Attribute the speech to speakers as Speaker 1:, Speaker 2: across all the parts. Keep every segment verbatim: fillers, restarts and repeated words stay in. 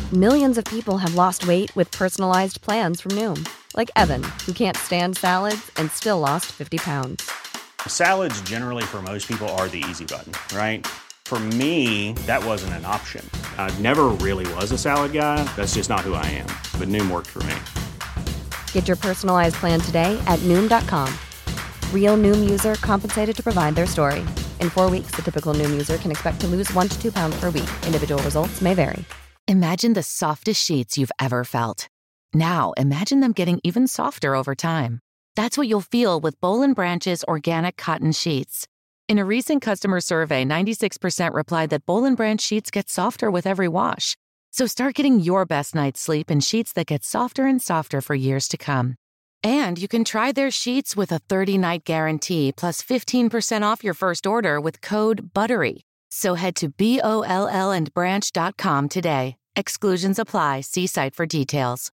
Speaker 1: Millions of people have lost weight with personalized plans from Noom. Like Evan, who can't stand salads and still lost fifty pounds.
Speaker 2: Salads generally for most people are the easy button, right? For me, that wasn't an option. I never really was a salad guy. That's just not who I am. But Noom worked for me.
Speaker 1: Get your personalized plan today at Noom dot com. Real Noom user compensated to provide their story. In four weeks, the typical Noom user can expect to lose one to two pounds per week. Individual results may vary.
Speaker 3: Imagine the softest sheets you've ever felt. Now, imagine them getting even softer over time. That's what you'll feel with Boll and Branch's organic cotton sheets. In a recent customer survey, ninety-six percent replied that Boll and Branch sheets get softer with every wash. So start getting your best night's sleep in sheets that get softer and softer for years to come. And you can try their sheets with a thirty-night guarantee plus fifteen percent off your first order with code BUTTERY. So head to B O L L and branch dot com today. Exclusions apply. See site for details.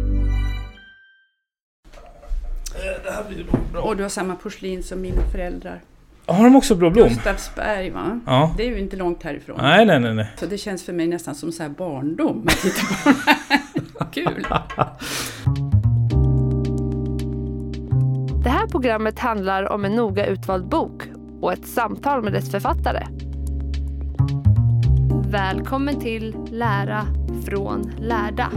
Speaker 4: Det här blir bra. Och du har samma porslin som mina föräldrar.
Speaker 5: Har de också blå blom?
Speaker 4: Gustavsberg, va?
Speaker 5: Ja.
Speaker 4: Det är ju inte långt härifrån.
Speaker 5: Nej, nej, nej, nej.
Speaker 4: Så det känns för mig nästan som så här barndom att titta på det här. Kul.
Speaker 6: Det här programmet handlar om en noga utvald bok och ett samtal med dess författare. Välkommen till Lära från lärda.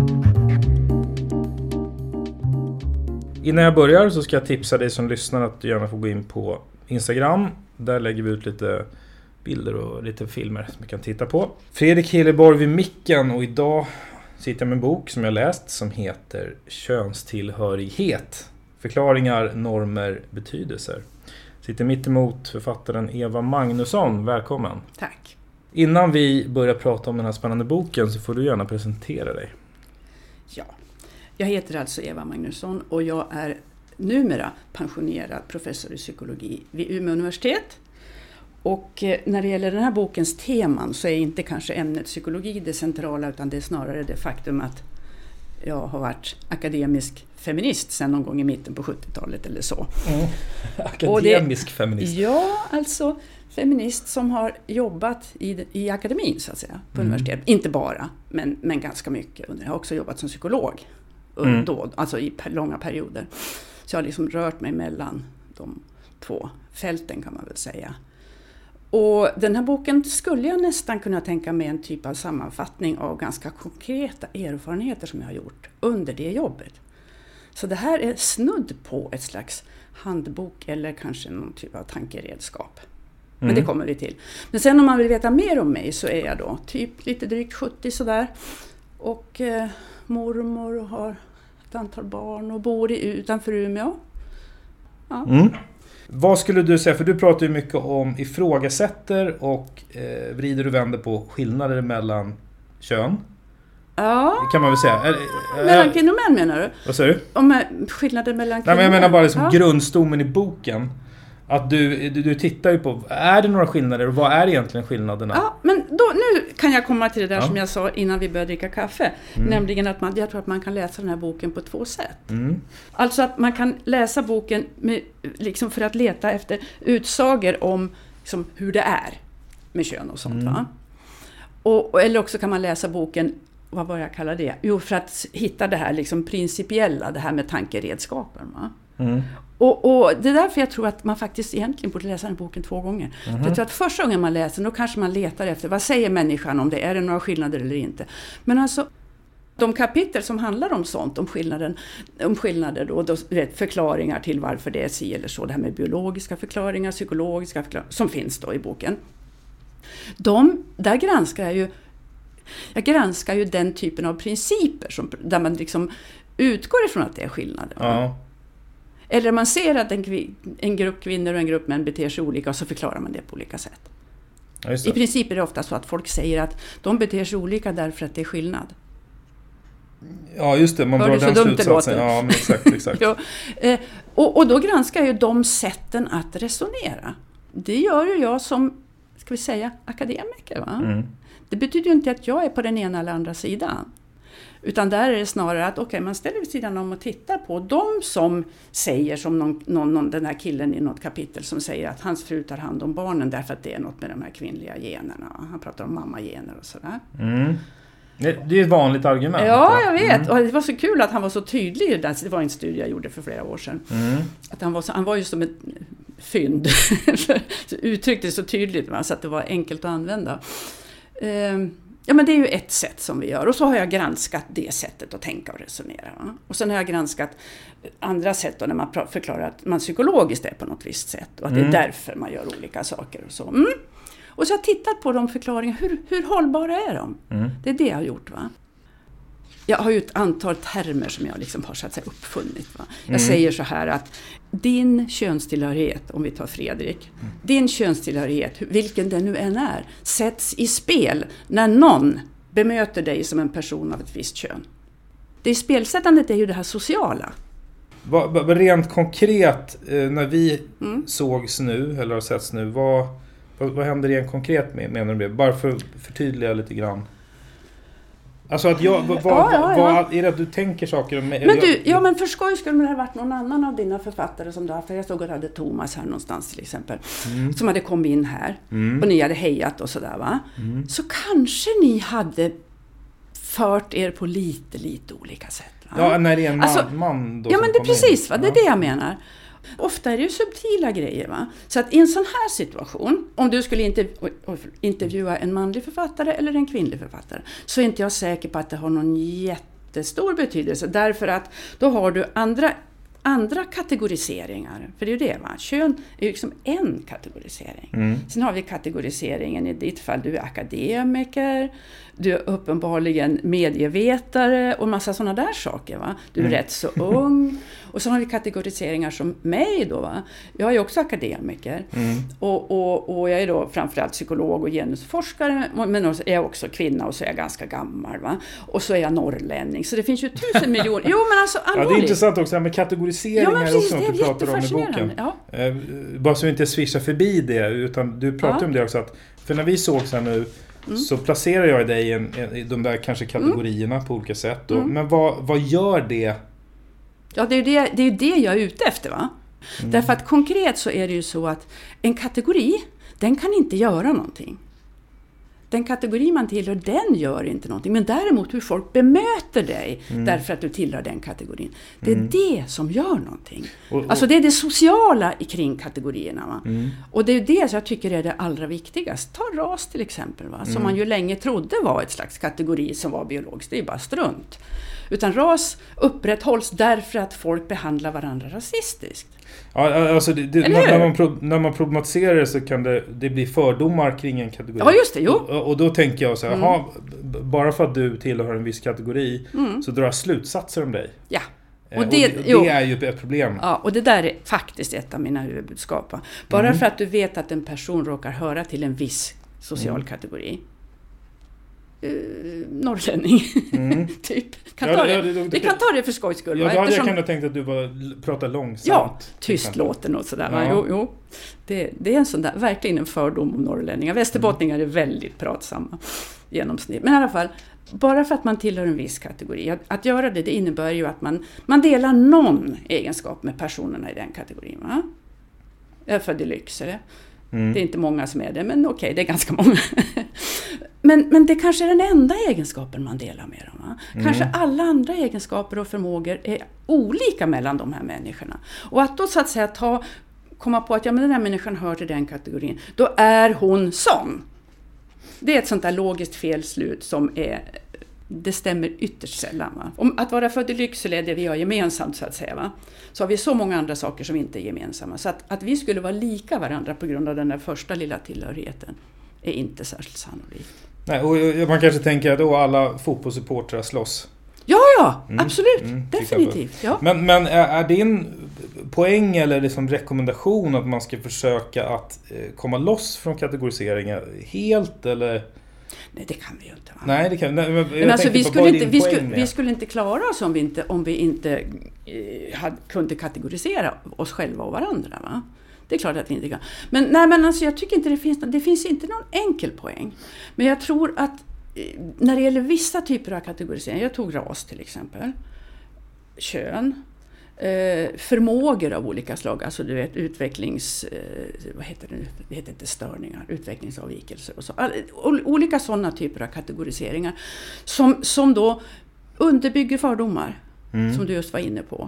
Speaker 5: Innan jag börjar så ska jag tipsa dig som lyssnar att du gärna får gå in på Instagram. Där lägger vi ut lite bilder och lite filmer som du kan titta på. Fredrik Hilleborg vid micken, och idag sitter jag med en bok som jag läst som heter Könstillhörighet. Förklaringar, normer, betydelser. Sitter mitt emot författaren Eva Magnusson. Välkommen.
Speaker 4: Tack.
Speaker 5: Innan vi börjar prata om den här spännande boken så får du gärna presentera dig.
Speaker 4: Ja, jag heter alltså Eva Magnusson och jag är numera pensionerad professor i psykologi vid Umeå universitet. Och när det gäller den här bokens teman så är inte kanske ämnet psykologi det centrala, utan det är snarare det faktum att jag har varit akademisk feminist sedan någon gång i mitten på sjuttiotalet eller så.
Speaker 5: Mm. Akademisk det, feminist?
Speaker 4: Ja, alltså feminist som har jobbat i, i akademin så att säga, på
Speaker 5: mm.
Speaker 4: universitet. Inte bara, men, men ganska mycket. Jag har också jobbat som psykolog mm. då, alltså i per, långa perioder. Så jag har liksom rört mig mellan de två fälten kan man väl säga. Och den här boken skulle jag nästan kunna tänka mig en typ av sammanfattning av ganska konkreta erfarenheter som jag har gjort under det jobbet. Så det här är snudd på ett slags handbok eller kanske någon typ av tankeredskap. Men mm. det kommer vi till. Men sen om man vill veta mer om mig så är jag då typ lite drygt sjuttio sådär. Och eh, mormor och har ett antal barn och bor i, utanför Umeå. Ja.
Speaker 5: Mm. Vad skulle du säga, för du pratar ju mycket om ifrågasätter och eh, vrider och vänder på skillnader mellan kön.
Speaker 4: Ja.
Speaker 5: Kan man väl säga. Är, är,
Speaker 4: mellan kvinnor och män menar du?
Speaker 5: Vad säger du?
Speaker 4: Om skillnader mellan kvinnor.
Speaker 5: Nej, men jag menar bara liksom
Speaker 4: ja.
Speaker 5: grundstommen i boken. Att du, du, du tittar ju på, är det några skillnader och vad är egentligen skillnaderna?
Speaker 4: Ja, men då, nu kan jag komma till det där
Speaker 5: ja.
Speaker 4: som jag sa innan vi började dricka kaffe. Mm. Nämligen att man, jag tror att man kan läsa den här boken på två sätt. Mm. Alltså att man kan läsa boken med, liksom för att leta efter utsagor om liksom, hur det är med kön och sånt. Mm. Va? Och, eller också kan man läsa boken, vad var jag kallar det? Jo, för att hitta det här liksom principiella, det här med tankeredskapen. Va? Mm. Och, och det är därför jag tror att man faktiskt egentligen borde läsa den boken två gånger. Mm. För jag tror att första gången man läser den, då kanske man letar efter, vad säger människan om det? Är det några skillnader eller inte? Men alltså, de kapitel som handlar om sånt, om, skillnaden, om skillnader då, då vet, förklaringar till varför det är si eller så, det här med biologiska förklaringar, psykologiska förklaringar, som finns då i boken. De, där granskar jag ju, jag granskar ju den typen av principer som, där man liksom utgår ifrån att det är skillnader.
Speaker 5: Ja.
Speaker 4: Eller man ser att en, en grupp kvinnor och en grupp män beter sig olika och så förklarar man det på olika sätt.
Speaker 5: Ja,
Speaker 4: i princip är det ofta så att folk säger att de beter sig olika därför att det är skillnad.
Speaker 5: Ja, just det. Man
Speaker 4: Hör
Speaker 5: drar
Speaker 4: det
Speaker 5: den
Speaker 4: så
Speaker 5: slutsatsen. Ja, men exakt, exakt.
Speaker 4: ja, eh, och, och då granskar jag ju de sätten att resonera. Det gör ju jag som, ska vi säga, akademiker. Va? Mm. Det betyder ju inte att jag är på den ena eller andra sidan. Utan där är det snarare att okay, man ställer vid sidan om och tittar på de som säger, som någon, någon, någon, den här killen i något kapitel som säger att hans fru tar hand om barnen därför att det är något med de här kvinnliga generna. Han pratar om mammagener och sådär.
Speaker 5: Mm. Det är ett vanligt argument.
Speaker 4: Ja, jag vet. Mm. Och det var så kul att han var så tydlig. Det var en studie jag gjorde för flera år sedan. Mm. Att han, var så, han var ju som ett fynd. Uttryckte så tydligt så att det var enkelt att använda. Um, Ja, men det är ju ett sätt som vi gör. Och så har jag granskat det sättet att tänka och resonera. Va? Och sen har jag granskat andra sätt då, när man förklarar att man psykologiskt är på något visst sätt. Och att mm. det är därför man gör olika saker och så. Mm. Och så har jag tittat på de förklaringarna. Hur, hur hållbara är de? Mm. Det är det jag har gjort, va? Jag har ju ett antal termer som jag liksom har så att säga uppfunnit. Va? Jag mm. säger så här att din könstillhörighet, om vi tar Fredrik, mm. din könstillhörighet, vilken den nu än är, sätts i spel när någon bemöter dig som en person av ett visst kön. Det spelsättandet är ju det här sociala.
Speaker 5: Vad, vad, rent konkret, när vi mm. sågs nu, eller har setts nu, vad, vad, vad händer rent konkret med, menar du? Bara för att förtydliga lite grann. Alltså att jag, vad, ja, ja, ja. vad är det att du tänker saker om mig?
Speaker 4: Men du, ja men för skoj skulle det ha varit någon annan av dina författare som du har, för jag såg att hade Thomas här någonstans till exempel, mm. som hade kommit in här mm. och ni hade hejat och sådär, va? Mm. Så kanske ni hade fört er på lite, lite olika sätt, va?
Speaker 5: Ja, när det är en man, alltså, man då.
Speaker 4: Ja, men det är precis, va? Det är det jag menar. Ofta är det ju subtila grejer, va? Så att i en sån här situation, om du skulle interv- intervjua en manlig författare eller en kvinnlig författare, så är inte jag säker på att det har någon jättestor betydelse. Därför att då har du andra, andra kategoriseringar. För det är ju det, va? Kön är ju liksom en kategorisering. Mm. Sen har vi kategoriseringen i ditt fall. Du är akademiker, du är uppenbarligen medievetare och massa sådana där saker, va? Du är mm. rätt så ung. Och så har vi kategoriseringar som mig då, va? Jag är ju också akademiker. Mm. Och, och, och jag är då framförallt psykolog och genusforskare. Men är jag också kvinna och så är jag ganska gammal, va? Och så är jag norrlänning. Så det finns ju tusen miljoner. Jo, men alltså allvarligt.
Speaker 5: Ja, det är intressant också med kategoriseringar, ja, men precis, också, som du pratar om i boken. Ja. Eh, bara så vi inte svischar förbi det, utan du pratar ja. om det också. Att, för när vi sågs här nu, Mm. så placerar jag dig i, en, i de där kanske kategorierna mm. på olika sätt. Då. Mm. Men vad, vad gör det?
Speaker 4: Ja, det är ju det, det, är det jag är ute efter, va? Mm. Därför att konkret så är det ju så att en kategori, den kan inte göra någonting. Den kategori man tillhör, den gör inte någonting. Men däremot hur folk bemöter dig mm. därför att du tillhör den kategorin. Det är mm. det som gör någonting. Och, och, alltså det är det sociala kring kategorierna. Va? Mm. Och det är det som jag tycker är det allra viktigaste. Ta ras till exempel. Va? Som mm. man ju länge trodde var ett slags kategori som var biologiskt. Det är bara strunt. Utan ras upprätthålls därför att folk behandlar varandra rasistiskt.
Speaker 5: Ja, alltså det, det, när, man pro, när man problematiserar det så kan det, det bli fördomar kring en kategori.
Speaker 4: Ja, just det, jo.
Speaker 5: Och, och då tänker jag så här, mm. aha, bara för att du tillhör en viss kategori mm. så drar jag slutsatser om dig.
Speaker 4: Ja.
Speaker 5: Och det, och det, det är ju ett problem.
Speaker 4: Ja, och det där är faktiskt ett av mina huvudbudskap. Bara mm. för att du vet att en person råkar höra till en viss social mm. kategori. Uh, norrlänning mm. typ kan ja, ta det, ja, det, det, det kan ta det för skojs skull.
Speaker 5: Ja, då hade jag kan tänkt att du bara pratar långsamt.
Speaker 4: Ja, tyst låten och sådär. Ja. Jo, jo. Det, det är en sån där, verkligen en fördom om norrlänningar. Västerbottningar mm. är väldigt pratsamma genomsnitt. Men i alla fall, bara för att man tillhör en viss kategori. Att, att göra det, det innebär ju att man, man delar någon egenskap med personerna i den kategorin. Va? Jag är född i Lycksele. Mm. Det är inte många som är det, men okej, okay, det är ganska många. men, men det kanske är den enda egenskapen man delar med dem. Va? Mm. Kanske alla andra egenskaper och förmågor är olika mellan de här människorna. Och att då så att säga ta, komma på att ja, men den här människan hör till den kategorin, då är hon sån. Det är ett sånt där logiskt felslut som är, det stämmer ytterst sällan. Va? Om att vara född i Lycksele är det vi har gemensamt så att säga. Va? Så har vi så många andra saker som inte är gemensamma. Så att, att vi skulle vara lika varandra på grund av den där första lilla tillhörigheten är inte särskilt sannolikt.
Speaker 5: Nej, och man kanske tänker att då alla fotbollssupportrar slåss.
Speaker 4: Ja, ja, mm, absolut. Mm, definitivt. Ja.
Speaker 5: Men, men är din poäng eller liksom rekommendation att man ska försöka att komma loss från kategoriseringar helt eller...
Speaker 4: Nej, det kan vi ju inte. Va?
Speaker 5: Nej, det kan men,
Speaker 4: men alltså, vi, skulle inte, vi, skulle, vi skulle inte klara oss om vi inte, om vi inte eh, hade, kunde kategorisera oss själva och varandra. Va? Det är klart att vi inte kan. Men, nej, men alltså, jag tycker inte det finns, det finns inte någon enkel poäng. Men jag tror att eh, när det gäller vissa typer av kategorisering, jag tog ras till exempel, kön, eh, förmågor av olika slag. Alltså du vet utvecklings... Eh, vad heter det nu? Det heter inte störningar. Utvecklingsavvikelser och så. All, olika sådana typer av kategoriseringar. Som, som då underbygger fördomar. Mm. Som du just var inne på.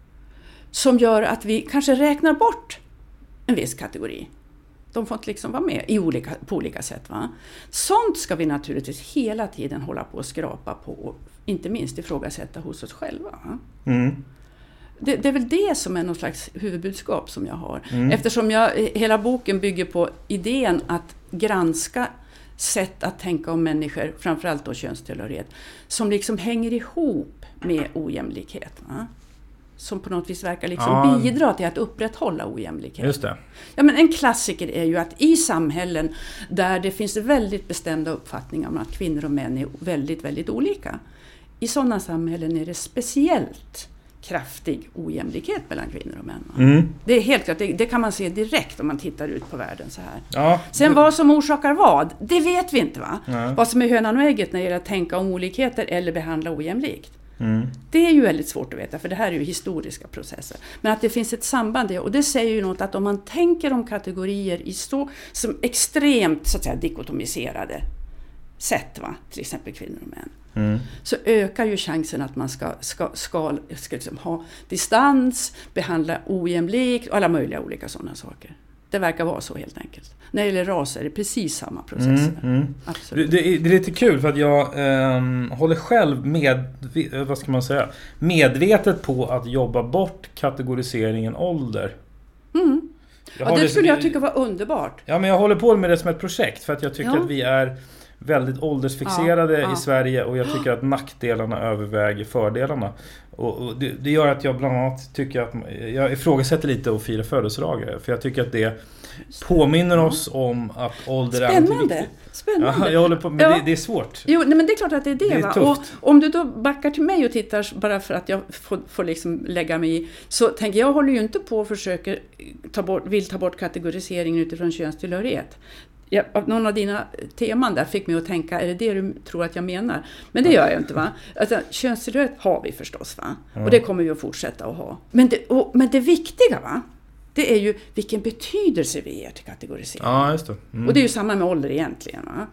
Speaker 4: Som gör att vi kanske räknar bort en viss kategori. De får inte liksom vara med i olika, på olika sätt. Va? Sånt ska vi naturligtvis hela tiden hålla på och skrapa på. Och inte minst ifrågasätta hos oss själva. Mm. Det, det är väl det som är någon slags huvudbudskap som jag har. Mm. Eftersom jag, hela boken bygger på idén att granska sätt att tänka om människor, framförallt då könstillhörighet, som liksom hänger ihop med ojämlikhet. Va? Som på något vis verkar liksom ja. bidra till att upprätthålla ojämlikhet.
Speaker 5: Just det.
Speaker 4: Ja, men en klassiker är ju att i samhällen där det finns väldigt bestämda uppfattningar om att kvinnor och män är väldigt, väldigt olika. I sådana samhällen är det speciellt kraftig ojämlikhet mellan kvinnor och män. Mm. Det är helt klart, det, det kan man se direkt om man tittar ut på världen så här. Ja. Sen vad som orsakar vad, det vet vi inte va? Ja. Vad som är hönan och ägget när det gäller att tänka om olikheter eller behandla ojämlikt. Mm. Det är ju väldigt svårt att veta för det här är ju historiska processer. Men att det finns ett samband och det säger ju något att om man tänker om kategorier i så som extremt så att säga dikotomiserade sätt va, till exempel kvinnor och män. Mm. Så ökar ju chansen att man ska, ska, ska, ska liksom ha distans, behandla ojämlikt och alla möjliga olika sådana saker. Det verkar vara så helt enkelt. När det gäller ras är det precis samma processer. Mm, mm. Absolut.
Speaker 5: Det, det är lite kul för att jag eh, håller själv med, vad ska man säga, medvetet på att jobba bort kategoriseringen ålder.
Speaker 4: Mm. Ja, det skulle jag tycka var underbart.
Speaker 5: Ja, men jag håller på med det som ett projekt för att jag tycker ja. att vi är väldigt åldersfixerade ja, ja. i Sverige och jag tycker att nackdelarna överväger fördelarna. Och, och det, det gör att jag bland annat tycker att jag ifrågasätter lite att fira födelsedagar för jag tycker att det påminner oss om att ålder
Speaker 4: Spännande.
Speaker 5: är inte viktigt.
Speaker 4: Spännande.
Speaker 5: Ja, jag håller på, men
Speaker 4: ja.
Speaker 5: det, det är svårt.
Speaker 4: Jo, nej, men det är klart att det är det.
Speaker 5: Det är
Speaker 4: va?
Speaker 5: tufft.
Speaker 4: Och om du då backar till mig och tittar bara för att jag får, får liksom lägga mig i, så tänker jag håller ju inte på och försöker ta bort, vill ta bort kategoriseringen utifrån könstillhörighet. Ja, någon av dina teman där fick mig att tänka, är det det du tror att jag menar? Men det gör jag inte va? Alltså, könstillhörighet har vi förstås va? Ja. Och det kommer vi att fortsätta att ha. Men det, och, men det viktiga va? Det är ju vilken betydelse vi ger till kategorisering.
Speaker 5: Ja, just det. Mm.
Speaker 4: Och det är ju samma med ålder egentligen va?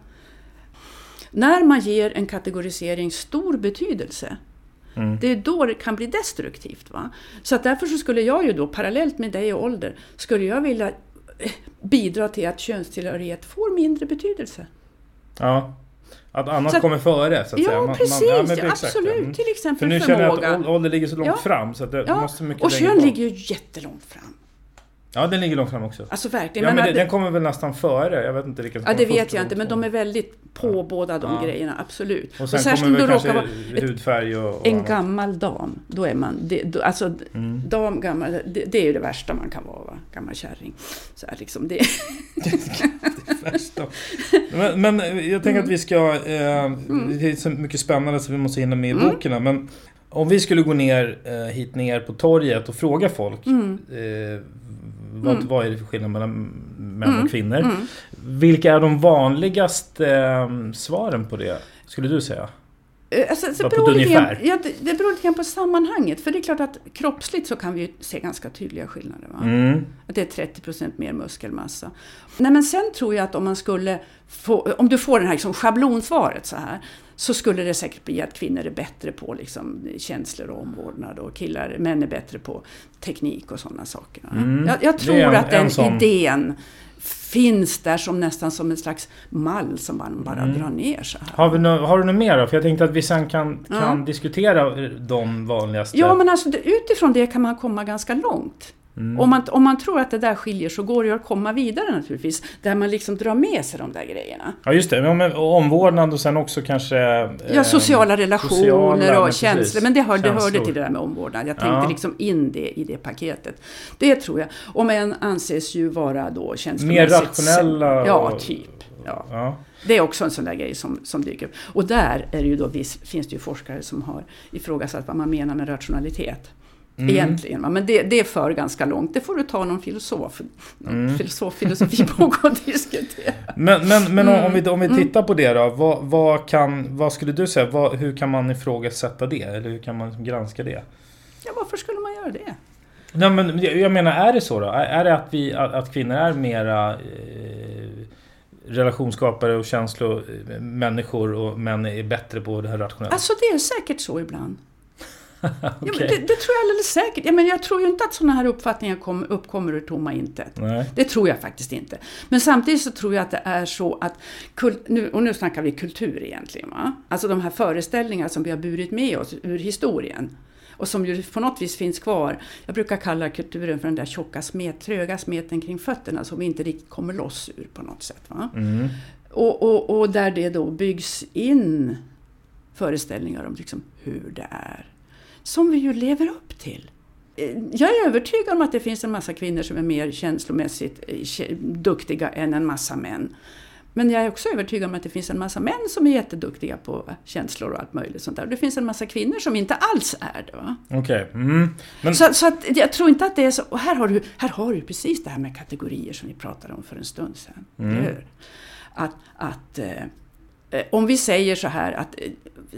Speaker 4: När man ger en kategorisering stor betydelse, mm. det är då det kan bli destruktivt va? Så att därför så skulle jag ju då, parallellt med dig och ålder, skulle jag vilja bidra till att könstillhörighet får mindre betydelse.
Speaker 5: Ja, att annat att, kommer före så att
Speaker 4: ja,
Speaker 5: säga. Man,
Speaker 4: precis,
Speaker 5: man, ja,
Speaker 4: precis, ja, absolut. Mm. Till exempel
Speaker 5: för nu
Speaker 4: förmåga.
Speaker 5: känner jag att ålder ligger så långt ja. fram så att det
Speaker 4: ja.
Speaker 5: måste mycket
Speaker 4: och
Speaker 5: längre
Speaker 4: kön
Speaker 5: bort.
Speaker 4: ligger ju jättelångt fram.
Speaker 5: Ja, den ligger långt fram också.
Speaker 4: Alltså verkligen.
Speaker 5: Ja, men, men
Speaker 4: det,
Speaker 5: den kommer väl nästan före. Jag vet inte vilken.
Speaker 4: Ja, det vet jag inte, men de är väldigt på ja. båda de ja. grejerna, absolut.
Speaker 5: Och sen och kommer väl kanske vara hudfärg och, och
Speaker 4: en
Speaker 5: annat.
Speaker 4: Gammal dam, då är man det, då, alltså mm. dam gammal, det, det är ju det värsta man kan vara, va? Gammal kärring. Så här liksom det.
Speaker 5: det värsta. Men, men jag tänker mm. att vi ska eh, mm. det är så mycket spännande så vi måste hinna med i mm. boken, men om vi skulle gå ner eh, hit ner på torget och fråga folk mm. eh, Vad, mm. vad är det för skillnad mellan män mm. och kvinnor? Mm. Vilka är de vanligaste eh, svaren på det, skulle du säga?
Speaker 4: Alltså, det, beror lite grann, ja, det, det beror lite grann på sammanhanget. För det är klart att kroppsligt så kan vi ju se ganska tydliga skillnader. Va? Mm. Att det är trettio procent mer muskelmassa. Nej, men sen tror jag att om man skulle få, om du får den här liksom schablonsvaret så här, så skulle det säkert bli att kvinnor är bättre på liksom, känslor och omvårdnad och killar, män är bättre på teknik och sådana saker. Mm. Jag, jag tror en, att den en sån... idén finns där som nästan som en slags mall som man bara mm. drar ner så här.
Speaker 5: Har, vi no- har du något mer då? För jag tänkte att vi sen kan, kan ja. diskutera de vanligaste.
Speaker 4: Ja, men alltså utifrån det kan man komma ganska långt. Mm. Om, man, om man tror att det där skiljer så går det att komma vidare naturligtvis. Där man liksom drar med sig de där grejerna.
Speaker 5: Ja just det, men omvårdnad och sen också kanske... Eh,
Speaker 4: ja, sociala relationer sociala, och men känslor. Precis. Men det hörde, det hörde till det där med omvårdnad. Jag tänkte ja. liksom in det i det paketet. Det tror jag. Och män anses ju vara då känslomässigt...
Speaker 5: Mer rationella?
Speaker 4: Ja, typ. Ja. Ja. Det är också en sån där grej som, som dyker upp. Och där är det ju då, finns det ju forskare som har ifrågasatt vad man menar med rationalitet. Mm. Egentligen, men det, det är för ganska långt. Det får du ta någon filosof, mm. filosof filosofibok och diskutera.
Speaker 5: Men, men, men mm. om vi, om vi tittar på det då, vad, vad, kan, vad skulle du säga, vad, hur kan man ifrågasätta det? Eller hur kan man granska det?
Speaker 4: Ja, varför skulle man göra det.
Speaker 5: Nej, men jag menar, är det så då? Är det att, vi, att, att kvinnor är mera eh, relationsskapare och känslomänniskor och män är bättre på det här rationella?
Speaker 4: Alltså det är säkert så ibland.
Speaker 5: Okay.
Speaker 4: Ja, men det, det tror jag alldeles säkert. Ja, men jag tror ju inte att sådana här uppfattningar kom, uppkommer ur tomma intet.
Speaker 5: Nej.
Speaker 4: Det tror jag faktiskt inte. Men samtidigt så tror jag att det är så att, kult, nu, och nu snackar vi kultur egentligen, va? Alltså de här föreställningar som vi har burit med oss ur historien. Och som ju på något vis finns kvar. Jag brukar kalla kulturen för den där tjocka smet, tröga smeten kring fötterna som vi inte riktigt kommer loss ur på något sätt. Va?
Speaker 5: Mm.
Speaker 4: Och, och, och där det då byggs in föreställningar om liksom hur det är. Som vi ju lever upp till. Jag är övertygad om att det finns en massa kvinnor som är mer känslomässigt duktiga än en massa män. Men jag är också övertygad om att det finns en massa män som är jätteduktiga på känslor och allt möjligt sånt där. Och det finns en massa kvinnor som inte alls är det, va?
Speaker 5: Okej. Okay. Mm. Men...
Speaker 4: Så, så att jag tror inte att det är så. Och här har du, här har du precis det här med kategorier som vi pratade om för en stund sedan. Mm. Att, att eh, om vi säger så här att eh,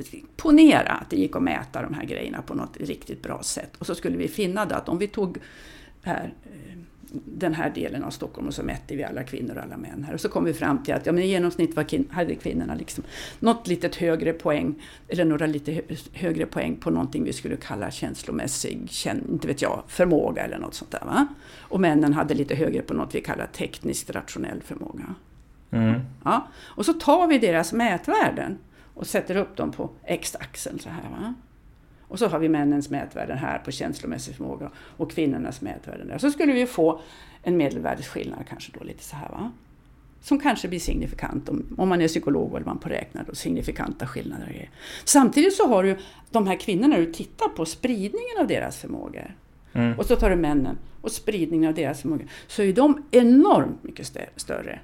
Speaker 4: ponera att det gick att mäta de här grejerna på något riktigt bra sätt. Och så skulle vi finna det att om vi tog här... Eh, den här delen av Stockholm och så mätte vi alla kvinnor och alla män här. Och så kom vi fram till att ja, men i genomsnitt var kin- hade kvinnorna liksom något litet högre poäng eller några lite hö- högre poäng på någonting vi skulle kalla känslomässig, känn, inte vet jag, förmåga eller något sånt där, va? Och männen hade lite högre på något vi kallar tekniskt rationell förmåga.
Speaker 5: Mm.
Speaker 4: Ja. Och så tar vi deras mätvärden och sätter upp dem på x-axeln så här, va? Och så har vi männens mätvärden här på känslomässig förmåga och kvinnornas mätvärden där. Så skulle vi få en medelvärdesskillnad kanske då lite så här, va? Som kanske blir signifikant om, om man är psykolog eller man påräknar då signifikanta skillnader. Samtidigt så har du de här kvinnorna, du tittar på spridningen av deras förmågor. Mm. Och så tar du männen och spridningen av deras förmågor. Så är de enormt mycket st- större.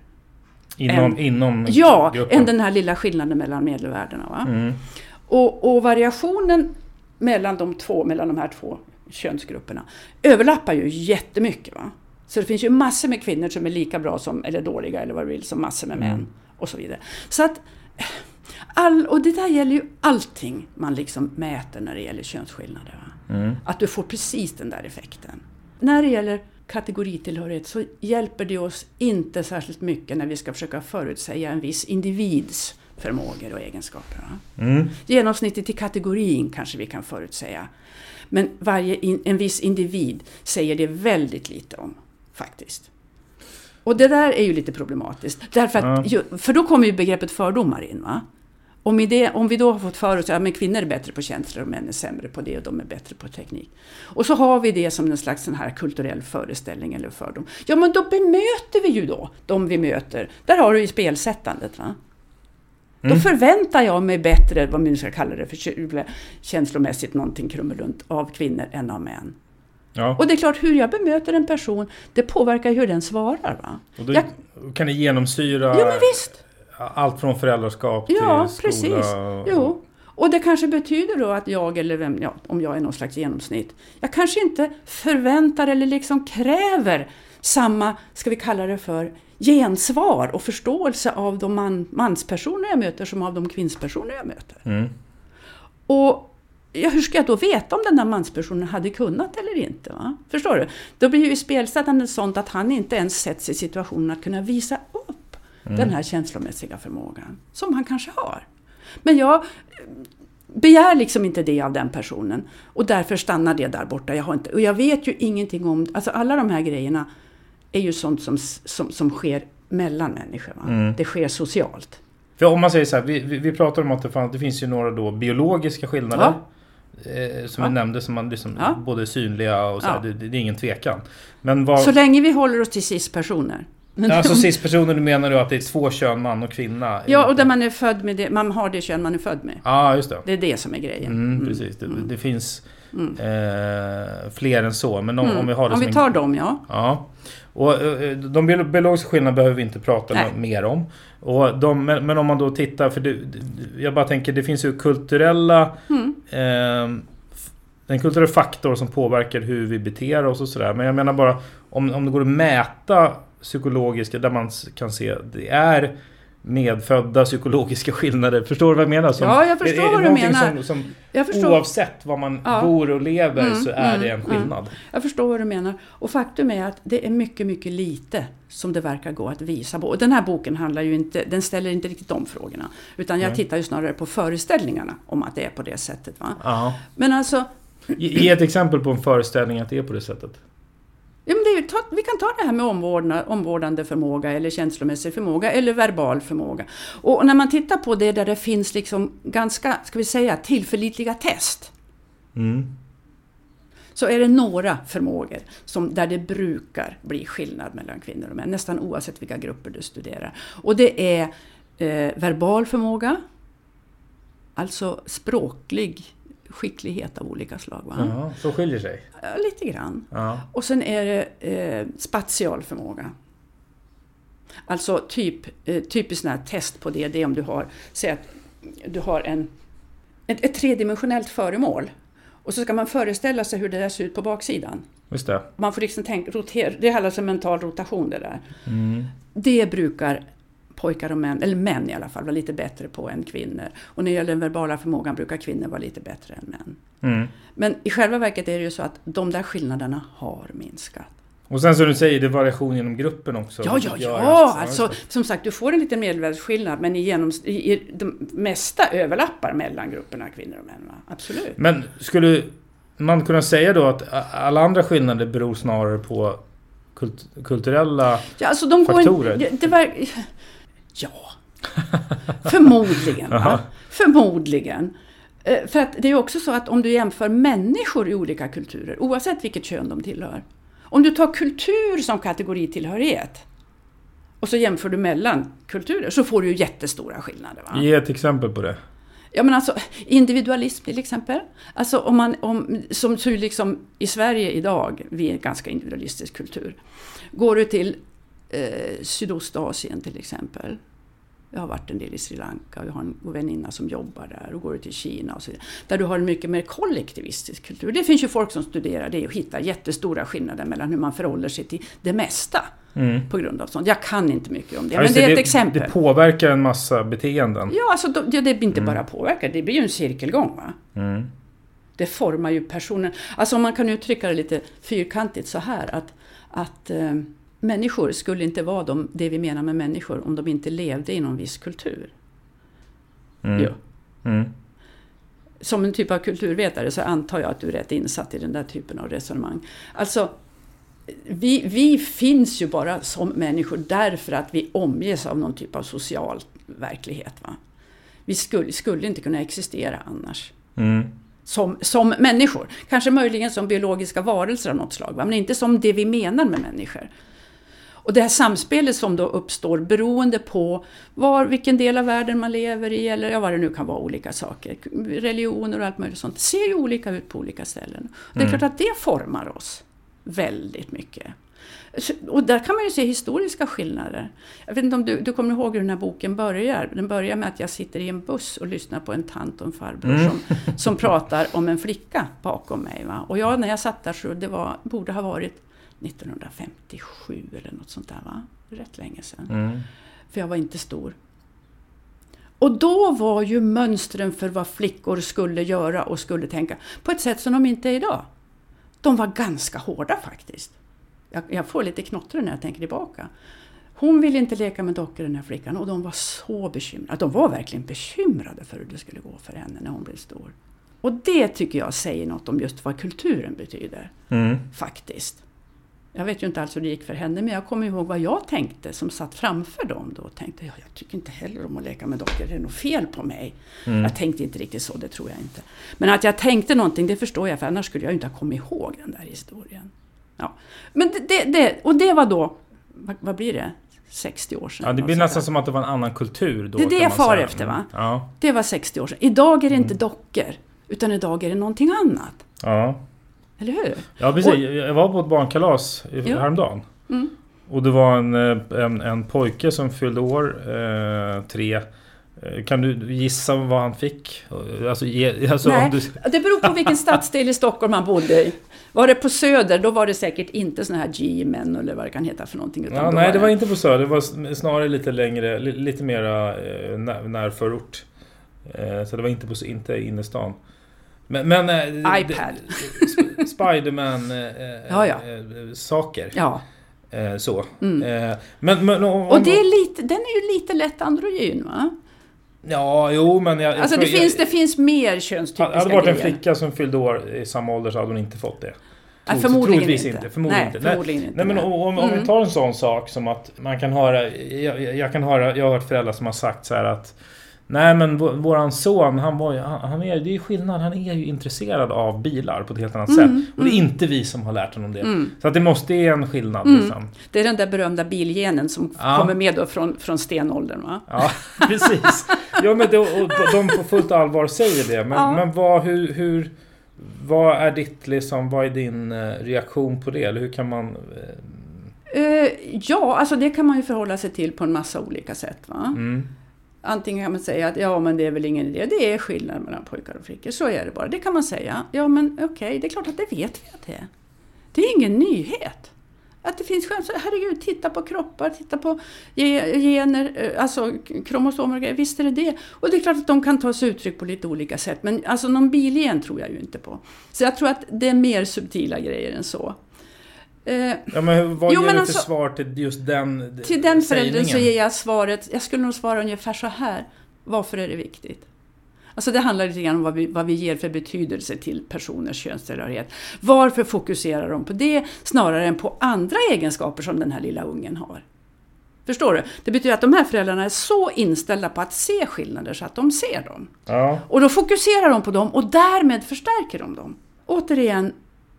Speaker 5: Inom,
Speaker 4: än,
Speaker 5: inom
Speaker 4: ja,
Speaker 5: gruppen.
Speaker 4: än den här lilla skillnaden mellan medelvärdena, va?
Speaker 5: Mm.
Speaker 4: Och, och variationen mellan de två, mellan de här två könsgrupperna överlappar ju jättemycket, va? Så det finns ju massor med kvinnor som är lika bra som, eller dåliga eller vad du vill, som massor med män, mm. och så vidare. Så att all, och det där gäller ju allting man liksom mäter när det gäller könsskillnader, va? Mm. Att du får precis den där effekten. När det gäller kategoritillhörighet så hjälper det oss inte särskilt mycket när vi ska försöka förutsäga en viss individs förmågor och egenskaper. Mm. Genomsnittet i kategorin kanske vi kan förutsäga. Men varje in, en viss individ säger det väldigt lite om, faktiskt. Och det där är ju lite problematiskt. Därför att, ja. För då kommer ju begreppet fördomar in, va? Om, i det, om vi då har fått för oss att ja, kvinnor är bättre på känslor och män är sämre på det och de är bättre på teknik. Och så har vi det som en slags sån här kulturell föreställning eller fördom. Ja, men då bemöter vi ju då de vi möter. Där har du ju spelsättandet, va? Mm. Då förväntar jag mig bättre, vad man ska kalla det för känslomässigt någonting krummelunt, av kvinnor än av män. Ja. Och det är klart, hur jag bemöter en person, det påverkar hur den svarar, va?
Speaker 5: Och då
Speaker 4: jag,
Speaker 5: kan det genomsyra
Speaker 4: ja, men visst.
Speaker 5: Allt från föräldraskap till
Speaker 4: ja,
Speaker 5: skola.
Speaker 4: Precis. Jo. Och det kanske betyder då att jag, eller vem, ja, om jag är någon slags genomsnitt, jag kanske inte förväntar eller liksom kräver samma, ska vi kalla det för, gensvar och förståelse av de man, manspersoner jag möter som av de kvinnspersoner jag möter. Mm. Och ja, hur ska jag då veta om den där manspersonen hade kunnat eller inte, va? Förstår du? Då blir ju spelsättandet sånt att han inte ens sätts i situationen att kunna visa upp mm. den här känslomässiga förmågan som han kanske har. Men jag begär liksom inte det av den personen och därför stannar det där borta. Jag har inte, och jag vet ju ingenting om, alltså alla de här grejerna är ju sånt som, som, som sker mellan människor, va? Mm. Det sker socialt.
Speaker 5: För om man säger så här, vi, vi, vi pratar om att det, fann, det finns ju några då biologiska skillnader ja. eh, som ja. vi nämnde som man liksom ja. både synliga och så här, ja. det, det är ingen tvekan. Men vad...
Speaker 4: Så länge vi håller oss till cis-personer.
Speaker 5: Alltså cis-personer, du menar du att det är två kön, man och kvinna?
Speaker 4: Ja, och där man är född med det, man har det kön man är född med.
Speaker 5: Ja, ah, just det.
Speaker 4: Det är det som är grejen.
Speaker 5: Mm, precis, det, mm. det finns mm. eh, fler än så. Men om,
Speaker 4: mm.
Speaker 5: om vi har det
Speaker 4: om
Speaker 5: som
Speaker 4: vi tar
Speaker 5: en...
Speaker 4: dem, ja.
Speaker 5: Ja. Och de biologiska skillnaderna behöver vi inte prata Nej. mer om. Och de, men, men om man då tittar, för det, jag bara tänker, det finns ju kulturella mm. eh, en kulturell faktor som påverkar hur vi beter oss och sådär. Men jag menar bara, om, om det går att mäta psykologiska, där man kan se, det är medfödda psykologiska skillnader. Förstår du vad jag menar? Som,
Speaker 4: ja, jag förstår
Speaker 5: är, är
Speaker 4: vad du menar.
Speaker 5: Som, som
Speaker 4: jag förstår.
Speaker 5: Oavsett var man ja. bor och lever mm, så är mm, det en skillnad. Mm.
Speaker 4: Jag förstår vad du menar. Och faktum är att det är mycket, mycket lite som det verkar gå att visa på. Och den här boken handlar ju inte, den ställer inte riktigt de frågorna. Utan jag mm. tittar ju snarare på föreställningarna om att det är på det sättet. Va?
Speaker 5: Ja.
Speaker 4: Men alltså...
Speaker 5: Ge, ge ett exempel på en föreställning att det är på det sättet.
Speaker 4: Ja, men det är ju, ta, vi kan ta det här med omvårdnad, omvårdande förmåga eller känslomässig förmåga eller verbal förmåga. Och när man tittar på det där det finns liksom ganska, ska vi säga, tillförlitliga test.
Speaker 5: Mm.
Speaker 4: Så är det några förmågor som, där det brukar bli skillnad mellan kvinnor och män. Nästan oavsett vilka grupper du studerar. Och det är eh, verbal förmåga. Alltså språklig skicklighet av olika slag. Va?
Speaker 5: Jaha, så skiljer sig?
Speaker 4: Ja, lite grann.
Speaker 5: Ja.
Speaker 4: Och sen är det eh, spatial förmåga. Alltså typ, eh, typiskt sån här test på det, det är om du har, säg att du har en, ett, ett tredimensionellt föremål. Och så ska man föreställa sig hur det där ser ut på baksidan.
Speaker 5: Just det. Man
Speaker 4: får liksom tänka, rotera, det kallas en mental rotation det där.
Speaker 5: Mm.
Speaker 4: Det brukar pojkar och män, eller män i alla fall, vara lite bättre på än kvinnor. Och när det gäller den verbala förmågan brukar kvinnor vara lite bättre än män.
Speaker 5: Mm.
Speaker 4: Men i själva verket är det ju så att de där skillnaderna har minskat.
Speaker 5: Och sen som du säger, det är variation inom gruppen också.
Speaker 4: Ja, ja, ja. Alltså, som sagt, du får en liten medelvärldsskillnad, men i, genom, i, i de mesta överlappar mellan grupperna kvinnor och män. Va? Absolut.
Speaker 5: Men skulle man kunna säga då att alla andra skillnader beror snarare på kult, kulturella
Speaker 4: ja, alltså de
Speaker 5: faktorer?
Speaker 4: Går in, det var, ja, förmodligen. Va? Förmodligen. För att det är också så att om du jämför människor i olika kulturer, oavsett vilket kön de tillhör. Om du tar kultur som kategoritillhörighet och så jämför du mellan kulturer så får du ju jättestora skillnader. Va?
Speaker 5: Ge ett exempel på det.
Speaker 4: Ja, men alltså individualism till exempel. Alltså om man, om, som liksom i Sverige idag, vi är en ganska individualistisk kultur. Går du till eh, Sydostasien till exempel. Jag har varit en del i Sri Lanka och jag har en väninna som jobbar där och går ut till Kina och så vidare. Där du har en mycket mer kollektivistisk kultur. Det finns ju folk som studerar det och hittar jättestora skillnader mellan hur man förhåller sig till det mesta mm. på grund av sånt. Jag kan inte mycket om det, ja, men det är ett
Speaker 5: det,
Speaker 4: exempel.
Speaker 5: Det påverkar en massa beteenden.
Speaker 4: Ja, alltså det, det inte mm. bara påverkar, det blir ju en cirkelgång va?
Speaker 5: Mm.
Speaker 4: Det formar ju personen. Alltså om man kan uttrycka det lite fyrkantigt så här att, att eh, människor skulle inte vara de, det vi menar med människor om de inte levde i någon viss kultur.
Speaker 5: Mm.
Speaker 4: Jo.
Speaker 5: Mm.
Speaker 4: Som en typ av kulturvetare så antar jag att du är rätt insatt i den där typen av resonemang. Alltså, vi, vi finns ju bara som människor därför att vi omges av någon typ av social verklighet. Va? Vi skulle, skulle inte kunna existera annars.
Speaker 5: Mm.
Speaker 4: Som, som människor. Kanske möjligen som biologiska varelser av något slag. Va? Men inte som det vi menar med människor. Och det här samspelet som då uppstår beroende på var, vilken del av världen man lever i eller ja, vad det nu kan vara, olika saker. Religioner och allt möjligt sånt. Det ser ju olika ut på olika ställen. Det är mm. klart att det formar oss väldigt mycket. Och där kan man ju se historiska skillnader. Jag vet inte om du, du kommer ihåg hur den här boken börjar. Den börjar med att jag sitter i en buss och lyssnar på en tant och en farbror mm. som, som pratar om en flicka bakom mig. Va? Och jag när jag satt där så det var, borde ha varit nittonhundrafemtiosju eller något sånt där, va? Rätt länge sedan.
Speaker 5: Mm.
Speaker 4: För jag var inte stor. Och då var ju mönstren för vad flickor skulle göra och skulle tänka på ett sätt som de inte är idag. De var ganska hårda faktiskt. Jag, jag får lite knottrar när jag tänker tillbaka. Hon ville inte leka med dockor, den här flickan, och de var så bekymrade. De var verkligen bekymrade för hur det skulle gå för henne när hon blev stor. Och det tycker jag säger något om just vad kulturen betyder.
Speaker 5: Mm.
Speaker 4: Faktiskt. Jag vet ju inte alls hur det gick för henne, men jag kommer ihåg vad jag tänkte som satt framför dem då. Och tänkte, ja, jag tycker inte heller om att leka med dockor, det är nog fel på mig. Mm. Jag tänkte inte riktigt så, det tror jag inte. Men att jag tänkte någonting, det förstår jag, för annars skulle jag inte ha kommit ihåg den där historien. Ja. Men det, det, det, och det var då, vad, vad blir det? sextio år sedan.
Speaker 5: Ja, det blir nästan som att det var en annan kultur då.
Speaker 4: Det är det jag far efter, va?
Speaker 5: Ja.
Speaker 4: Det var sextio år sedan. Idag är det inte dockor, utan idag är det någonting annat.
Speaker 5: Ja.
Speaker 4: Eller hur?
Speaker 5: Ja, precis.
Speaker 4: Och,
Speaker 5: jag var på ett barnkalas
Speaker 4: ja.
Speaker 5: häromdagen.
Speaker 4: Mm.
Speaker 5: Och det var en, en, en pojke som fyllde år, eh, tre. Kan du gissa vad han fick? Alltså, ge, alltså,
Speaker 4: Nej,
Speaker 5: om du...
Speaker 4: det beror på vilken stadsdel i Stockholm man bodde i. Var det på Söder, då var det säkert inte såna här G-men eller vad det kan heta för någonting. Utan
Speaker 5: Ja, nej,
Speaker 4: var
Speaker 5: det
Speaker 4: det
Speaker 5: var inte på Söder. Det var snarare lite längre, lite mera eh, när, närförort. Eh, så det var inte på inte innerstan. Men, men eh,
Speaker 4: iPad.
Speaker 5: Det, Spiderman eh,
Speaker 4: ja, ja.
Speaker 5: Eh, saker.
Speaker 4: Ja.
Speaker 5: Eh, så.
Speaker 4: Mm.
Speaker 5: Eh, men, men, om,
Speaker 4: och det är lite, den är ju lite lätt androgyn, va?
Speaker 5: Ja, jo, men jag,
Speaker 4: alltså
Speaker 5: jag,
Speaker 4: det
Speaker 5: jag,
Speaker 4: finns det finns mer könstypiska grejer.
Speaker 5: Hade det varit en flicka som fyllde år i samma ålder så hade hon inte fått det.
Speaker 4: Nej, förmodligen
Speaker 5: Troligtvis
Speaker 4: inte.
Speaker 5: inte. Förmodligen
Speaker 4: nej,
Speaker 5: inte.
Speaker 4: förmodligen
Speaker 5: nej,
Speaker 4: inte.
Speaker 5: Nej, men om, om
Speaker 4: mm.
Speaker 5: vi tar en sån sak som att man kan höra, jag, jag kan höra, jag har hört föräldrar som har sagt så här att nej, men våran son, han var ju, han är, det är skillnad, han är ju intresserad av bilar på ett helt annat
Speaker 4: mm,
Speaker 5: sätt. Och det är
Speaker 4: mm.
Speaker 5: inte vi som har lärt honom det.
Speaker 4: Mm.
Speaker 5: Så att det måste är en skillnad.
Speaker 4: Mm.
Speaker 5: Liksom.
Speaker 4: Det är den där berömda bilgenen som
Speaker 5: ja.
Speaker 4: kommer med då från, från stenåldern, va?
Speaker 5: Ja, precis. Ja, men det, och de på fullt allvar säger det. Men,
Speaker 4: ja.
Speaker 5: men vad, hur, hur, vad är ditt, liksom, vad är din reaktion på det? Eller hur kan man...
Speaker 4: Uh, ja, alltså det kan man ju förhålla sig till på en massa olika sätt, va?
Speaker 5: Mm.
Speaker 4: Antingen kan man säga att ja, men det är väl ingen idé. Det är skillnad mellan pojkar och flickor. Så är det bara. Det kan man säga. Ja, men okej, okay, det är klart att det vet vi att det är. Det är ingen nyhet. Att det finns chans. Herregud, titta på kroppar, titta på gener, alltså kromosomer och grejer. Visst är det det. Och det är klart att de kan ta sig uttryck på lite olika sätt. Men alltså någon bilgen tror jag ju inte på. Så jag tror att det är mer subtila grejer än så.
Speaker 5: Ja, men vad
Speaker 4: jo,
Speaker 5: ger
Speaker 4: men
Speaker 5: du
Speaker 4: alltså,
Speaker 5: för svar till just den
Speaker 4: till den föräldern
Speaker 5: sägningen?
Speaker 4: Så ger jag svaret, jag skulle nog svara ungefär så här. Varför är det viktigt? Alltså det handlar lite grann om vad vi, vad vi ger för betydelse till personers könstillhörighet. Varför fokuserar de på det snarare än på andra egenskaper som den här lilla ungen har? Förstår du? Det betyder att de här föräldrarna är så inställda på att se skillnader så att de ser dem.
Speaker 5: Ja.
Speaker 4: Och då fokuserar de på dem och därmed förstärker de dem. Återigen,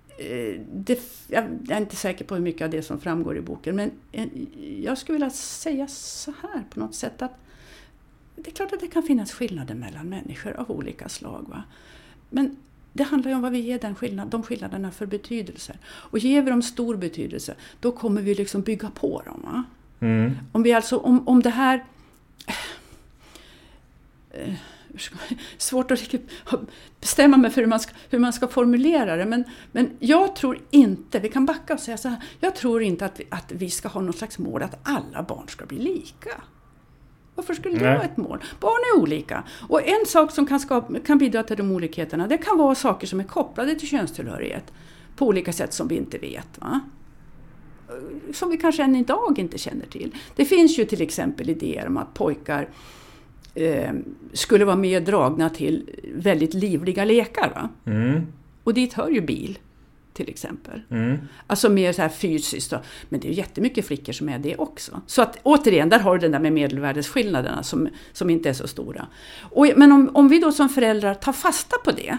Speaker 4: det, jag är inte säker på hur mycket av det som framgår i boken, men jag skulle vilja säga så här på något sätt att det är klart att det kan finnas skillnader mellan människor av olika slag, va? Men det handlar ju om vad vi ger den skillnad, de skillnaderna för betydelse. Och ger vi dem stor betydelse, då kommer vi liksom bygga på dem, va?
Speaker 5: Mm.
Speaker 4: Om vi alltså, om, om det här eh, svårt att bestämma mig för hur man ska, hur man ska formulera det, men, men jag tror inte, vi kan backa och säga så här, jag tror inte att vi, att vi ska ha något slags mål att alla barn ska bli lika. Varför skulle det
Speaker 5: Nej.
Speaker 4: vara ett mål? Barn är olika. Och en sak som kan, skapa, kan bidra till de olikheterna, det kan vara saker som är kopplade till könstillhörighet på olika sätt som vi inte vet, va? Som vi kanske än idag inte känner till. Det finns ju till exempel idéer om att pojkar eh, skulle vara mer dragna till väldigt livliga lekar, va?
Speaker 5: Mm.
Speaker 4: Och dit hör ju bil till exempel.
Speaker 5: Mm.
Speaker 4: Alltså mer så här fysiskt. Då. Men det är ju jättemycket flickor som är det också. Så att återigen, där har du den där med medelvärdesskillnaderna som, som inte är så stora. Och, men om, om vi då som föräldrar tar fasta på det,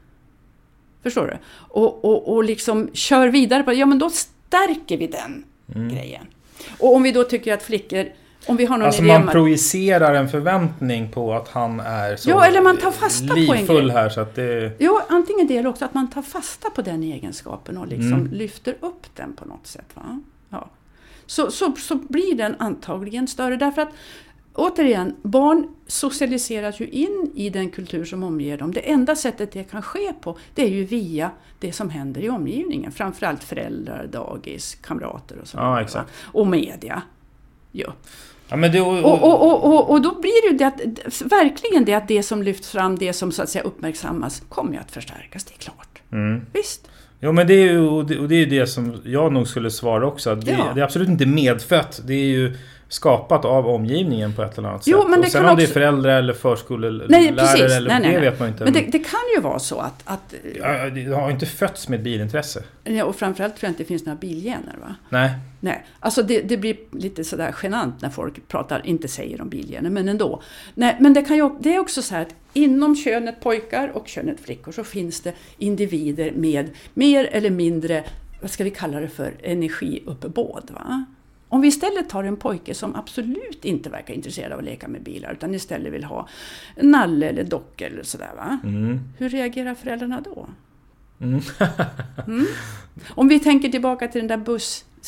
Speaker 4: förstår du? Och, och, och liksom kör vidare på det, ja men då stärker vi den mm. grejen. Och om vi då tycker att flickor, om vi har någon
Speaker 5: alltså
Speaker 4: idé
Speaker 5: man projicerar en förväntning på att han är så
Speaker 4: ja, eller man tar fasta
Speaker 5: livfull
Speaker 4: på en
Speaker 5: här så att det...
Speaker 4: Jo, antingen det eller också att man tar fasta på den egenskapen och liksom
Speaker 5: Mm.
Speaker 4: lyfter upp den på något sätt, va? Ja. Så, så, så blir den antagligen större därför att återigen, barn socialiseras ju in i den kultur som omger dem. Det enda sättet det kan ske på, det är ju via det som händer i omgivningen. Framförallt föräldrar, dagis, kamrater och så
Speaker 5: Ja,
Speaker 4: vidare,
Speaker 5: exakt.
Speaker 4: va? Och media. Ja.
Speaker 5: Ja, men det, och,
Speaker 4: Och, och, och, och, och då blir det ju det att, verkligen det att det som lyfts fram, det som så att säga uppmärksammas, kommer ju att förstärkas, det är klart.
Speaker 5: Mm.
Speaker 4: Visst.
Speaker 5: Jo, men det är ju och det, och det, är det som jag nog skulle svara också. Att det,
Speaker 4: Ja.
Speaker 5: det är absolut inte medfött. Det är ju skapat av omgivningen på ett eller annat
Speaker 4: Jo,
Speaker 5: sätt.
Speaker 4: men det
Speaker 5: och sen
Speaker 4: kan
Speaker 5: om det är
Speaker 4: också-
Speaker 5: föräldrar eller förskolelärare
Speaker 4: Nej, precis.
Speaker 5: eller
Speaker 4: Nej, nej,
Speaker 5: det
Speaker 4: nej.
Speaker 5: vet man inte.
Speaker 4: Men det, det kan ju vara så att... att
Speaker 5: Ja, det har inte fötts med bilintresse.
Speaker 4: ja, och framförallt tror jag inte det finns några bilgener, va?
Speaker 5: Nej.
Speaker 4: Nej, alltså det, det blir lite sådär genant när folk pratar, inte säger om bilgener, men ändå. Nej, men det, kan ju, det är också så här att inom könet pojkar och könet flickor så finns det individer med mer eller mindre, vad ska vi kalla det för, energiuppbåd, va? Om vi istället tar en pojke som absolut inte verkar intresserad av att leka med bilar utan istället vill ha en nalle eller dockor eller sådär, va?
Speaker 5: Mm.
Speaker 4: Hur reagerar föräldrarna då?
Speaker 5: Mm.
Speaker 4: Mm. Om vi tänker tillbaka till den där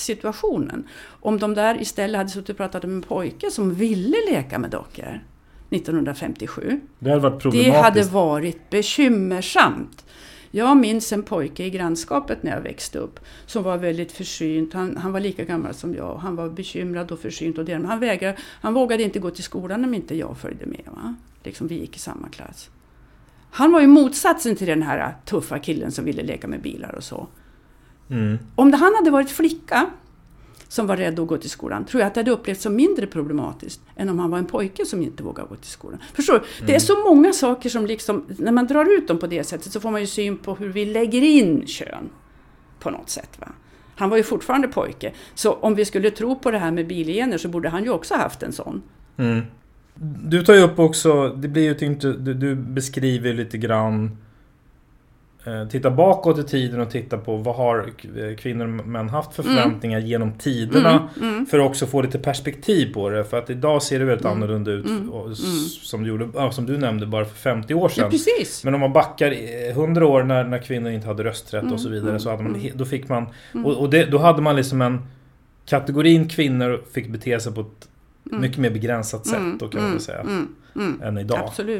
Speaker 4: busssituationen. Om de där istället hade suttit och pratat om en pojke som ville leka med dockor. nittonhundrafemtiosju.
Speaker 5: Det hade varit problematiskt.
Speaker 4: Det hade varit bekymmersamt. Jag minns en pojke i grannskapet när jag växte upp som var väldigt försynt. Han, han var lika gammal som jag. Han var bekymrad och försynt. Och det, men han, vägrade, han vågade inte gå till skolan om inte jag följde med. Va? Liksom vi gick i samma klass. Han var ju motsatsen till den här tuffa killen som ville leka med bilar och så. Mm. Om det, han hade varit flicka som var rädd att gå till skolan, tror jag att det hade upplevts som mindre problematiskt än om han var en pojke som inte vågade gå till skolan. Förstår du? Mm. Det är så många saker som liksom, när man drar ut dem på det sättet så får man ju syn på hur vi lägger in kön på något sätt. Va? Han var ju fortfarande pojke, så om vi skulle tro på det här med bilgener så borde han ju också haft en sån. Mm.
Speaker 5: Du tar ju upp också, det blir ju inte, du, du beskriver lite grann, eh, titta bakåt i tiden och titta på vad har kvinnor och män haft för förväntningar mm. genom tiderna mm, mm. för att också få lite perspektiv på det, för att idag ser det väldigt mm. annorlunda ut mm, och, mm. som, du gjorde, som du nämnde bara för femtio år sedan.
Speaker 4: Ja, precis.
Speaker 5: Men om man backar hundra år när, när kvinnor inte hade rösträtt mm, och så vidare mm, så hade man, då fick man mm. och, och det, då hade man liksom en kategorin kvinnor fick bete sig på ett Mm. mycket mer begränsat sätt mm, då kan man mm, säga mm, mm, än idag.
Speaker 4: Absolut.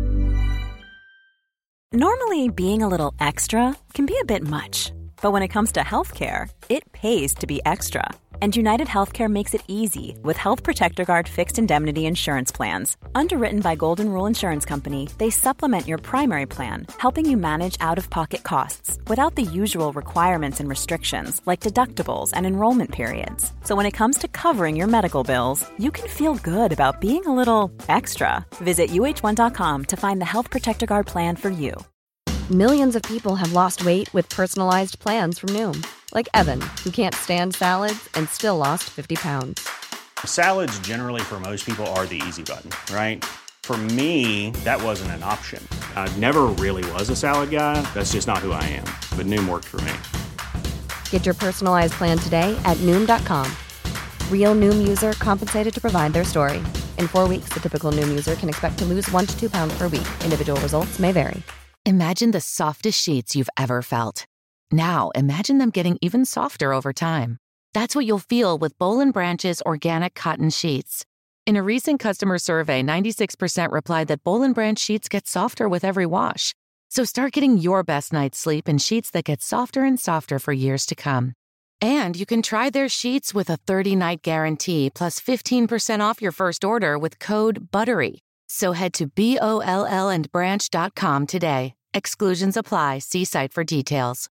Speaker 7: Normally being a little extra can be a bit much, but when it comes to healthcare, it pays to be extra. And United Healthcare makes it easy with Health Protector Guard fixed indemnity insurance plans. Underwritten by Golden Rule Insurance Company, they supplement your primary plan, helping you manage out-of-pocket costs without the usual requirements and restrictions like deductibles and enrollment periods. So when it comes to covering your medical bills, you can feel good about being a little extra. Visit U H one dot com to find the Health Protector Guard plan for you.
Speaker 1: Millions of people have lost weight with personalized plans from Noom. Like Evan, who can't stand salads and still lost fifty pounds.
Speaker 2: Salads generally for most people are the easy button, right? For me, that wasn't an option. I never really was a salad guy. That's just not who I am. But Noom worked for me.
Speaker 1: Get your personalized plan today at Noom dot com. Real Noom user compensated to provide their story. In four weeks, the typical Noom user can expect to lose one to two pounds per week. Individual results may vary.
Speaker 3: Imagine the softest sheets you've ever felt. Now, imagine them getting even softer over time. That's what you'll feel with Boll and Branch's organic cotton sheets. In a recent customer survey, ninety-six percent replied that Boll and Branch sheets get softer with every wash. So start getting your best night's sleep in sheets that get softer and softer for years to come. And you can try their sheets with a thirty-night guarantee plus fifteen percent off your first order with code BUTTERY. So head to B O L L and branch dot com today. Exclusions apply. See site for details.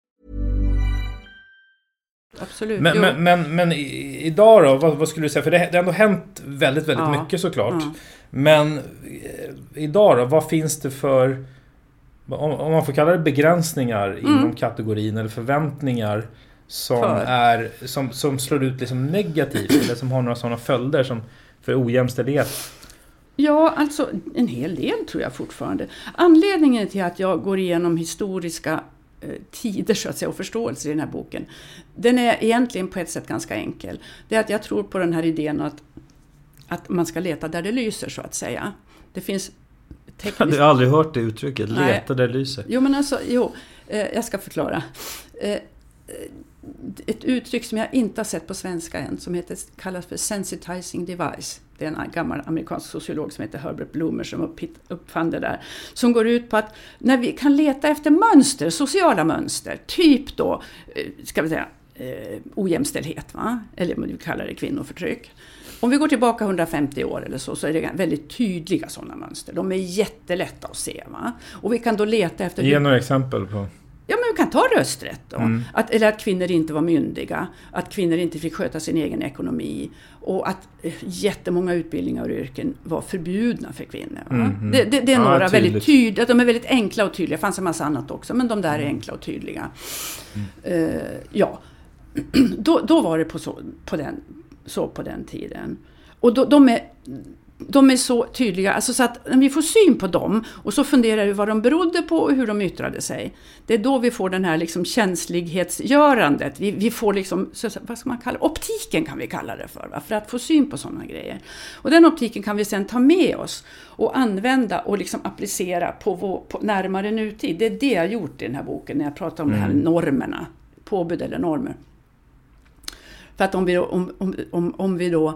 Speaker 4: Absolut.
Speaker 5: Men, men, men, men i, idag då, vad, vad skulle du säga? För det, det har ändå hänt väldigt, väldigt ja. mycket såklart. Ja. Men eh, idag då, vad finns det för, om, om man får kalla det begränsningar mm. inom kategorin eller förväntningar som, för. är, som, som slår ut liksom negativt eller som har några sådana följder som för ojämställdhet?
Speaker 4: Ja, alltså en hel del tror jag fortfarande. Anledningen till att jag går igenom historiska eh, tider så att säga och förståelse i den här boken, den är egentligen på ett sätt ganska enkel. Det är att jag tror på den här idén att, att man ska leta där det lyser så att säga. Det finns tekniskt...
Speaker 8: Jag har aldrig hört det uttrycket, leta Nej. där det lyser.
Speaker 4: Jo, men alltså, jo, eh, jag ska förklara. Eh, ett uttryck som jag inte har sett på svenska än som heter, kallas för sensitizing device. Det är en gammal amerikansk sociolog som heter Herbert Blumer som uppfann det där. Som går ut på att när vi kan leta efter mönster, sociala mönster, typ då, ska vi säga, eh, ojämställdhet, va? Eller vad vi kallar det, kvinnoförtryck. Om vi går tillbaka hundrafemtio år eller så, så är det väldigt tydliga sådana mönster. De är jättelätta att se, va? Och vi kan då leta efter...
Speaker 5: Ge några exempel på...
Speaker 4: Ja, men vi kan ta rösträtt då. Mm. Att, eller att kvinnor inte var myndiga. Att kvinnor inte fick sköta sin egen ekonomi. Och att eh, jättemånga utbildningar och yrken var förbjudna för kvinnor. Mm. Det, det, det är ja, några tydligt. väldigt tydliga. De är väldigt enkla och tydliga. Det fanns en massa annat också. Men de där är enkla och tydliga. Mm. Uh, ja. då, då var det på så, på den, så på den tiden. Och då, de är... De är så tydliga, alltså så att när vi får syn på dem och så funderar vi vad de berodde på och hur de yttrade sig. Det är då vi får den här liksom känslighetsgörandet. Vi, vi får liksom, så, vad ska man kalla optiken kan vi kalla det för, va? För att få syn på sådana grejer. Och den optiken kan vi sedan ta med oss och använda och liksom applicera på, vår, på närmare nutid. Det är det jag har gjort i den här boken när jag pratar om mm. de här normerna, påbud eller normer. För att om vi då, om, om, om, om vi då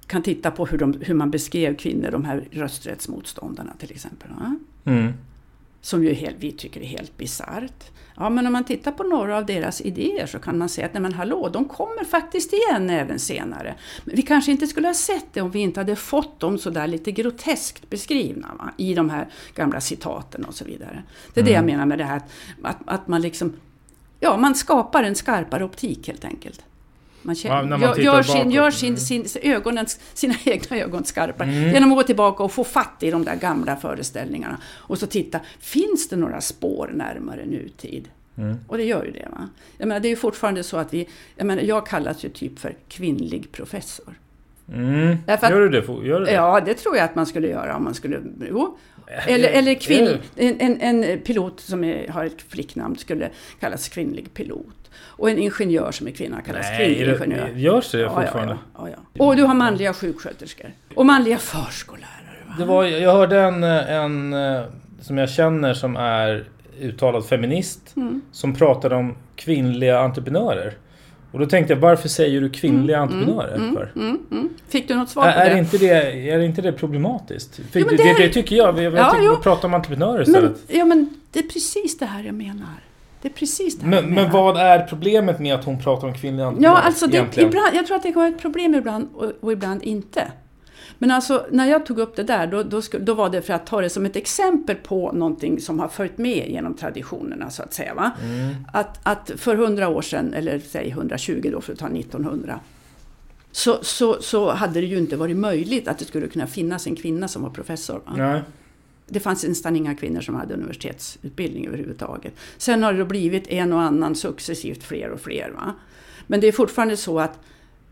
Speaker 4: kan titta på hur, de, hur man beskrev kvinnor, de här rösträttsmotståndarna till exempel. Va?
Speaker 5: Mm.
Speaker 4: Som ju helt, vi tycker är helt bizarrt. Ja, men om man tittar på några av deras idéer så kan man säga att nej men hallå, de kommer faktiskt igen även senare. Men vi kanske inte skulle ha sett det om vi inte hade fått dem så där lite groteskt beskrivna, va? I de här gamla citaten och så vidare. Det är mm. det jag menar med det här att, att man liksom, ja, man skapar en skarpare optik helt enkelt. Man känner, ja, man gör, sin, gör sin, sin, ögonen, sina egna ögon skarpare mm. genom att gå tillbaka och få fatt i de där gamla föreställningarna och så titta, finns det några spår närmare nutid? Mm. Och det gör ju det, va? Jag menar, det är ju fortfarande så att vi, jag menar, jag kallas ju typ för kvinnlig professor.
Speaker 5: Mm. Att, gör du det? Gör du det?
Speaker 4: Ja, det tror jag att man skulle göra om man skulle, jo. Eller, eller kvinn, en, en, en pilot som är, har ett flicknamn skulle kallas kvinnlig pilot. Och en ingenjör som är kvinna kallas kvinnlig ingenjör.
Speaker 5: Görs det fortfarande?
Speaker 4: Ja, ja, ja, ja. Och du har manliga sjuksköterskor. Och manliga förskollärare. Va?
Speaker 5: Det var, jag hörde en, en som jag känner som är uttalad feminist. Mm. Som pratade om kvinnliga entreprenörer. Och då tänkte jag, varför säger du kvinnliga mm, entreprenörer?
Speaker 4: Mm,
Speaker 5: för?
Speaker 4: Mm, mm. Fick du något svar på
Speaker 5: är,
Speaker 4: det?
Speaker 5: Är inte det? Är inte det problematiskt? För
Speaker 4: jo,
Speaker 5: det,
Speaker 4: det,
Speaker 5: det, det tycker jag. Jag
Speaker 4: ja,
Speaker 5: tycker vi pratar om entreprenörer istället.
Speaker 4: Men, ja, men det är precis det här jag menar. Det är precis det här
Speaker 5: men, men vad är problemet med att hon pratar om kvinnliga entreprenörer?
Speaker 4: Ja, alltså det, ibland, jag tror att det kan vara ett problem ibland och, och ibland inte. Men alltså, när jag tog upp det där, då, då, då var det för att ta det som ett exempel på någonting som har följt med genom traditionerna, så att säga. Va? Mm. Att, att för hundra år sedan, eller säg hundratjugo då, för att ta nittonhundra, så, så, så hade det ju inte varit möjligt att det skulle kunna finnas en kvinna som var professor. Va?
Speaker 5: Nej.
Speaker 4: Det fanns nästan inga kvinnor som hade universitetsutbildning överhuvudtaget. Sen har det blivit en och annan successivt fler och fler. Va? Men det är fortfarande så att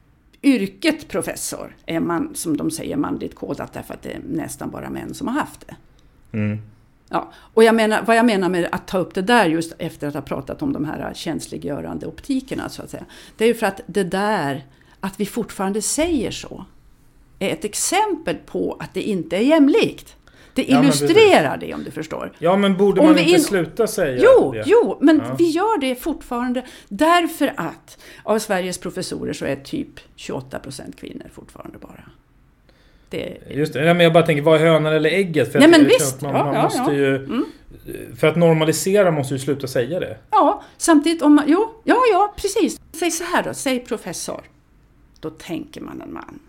Speaker 4: yrket professor är man, som de säger, manligt kodat därför att det är nästan bara män som har haft det. Mm. Ja, och jag menar, vad jag menar med att ta upp det där just efter att ha pratat om de här känsliggörande optikerna, så att säga. Det är ju för att det där, att vi fortfarande säger så, är ett exempel på att det inte är jämlikt. Det illustrerar ja, det, om du förstår.
Speaker 5: Ja, men borde om man inte in... sluta säga
Speaker 4: jo,
Speaker 5: det?
Speaker 4: Jo, men
Speaker 5: ja.
Speaker 4: vi gör det fortfarande därför att av Sveriges professorer så är typ tjugoåtta procent kvinnor fortfarande bara. Det...
Speaker 5: Just det, men jag bara tänker, vad är hönan eller ägget? För
Speaker 4: Nej, men
Speaker 5: jag
Speaker 4: visst.
Speaker 5: Man,
Speaker 4: ja,
Speaker 5: man
Speaker 4: ja,
Speaker 5: måste
Speaker 4: ja.
Speaker 5: ju,
Speaker 4: mm.
Speaker 5: för att normalisera måste du sluta säga det.
Speaker 4: Ja, samtidigt om man, jo, ja, ja, precis. Säg så här då, säg professor. Då tänker man en man.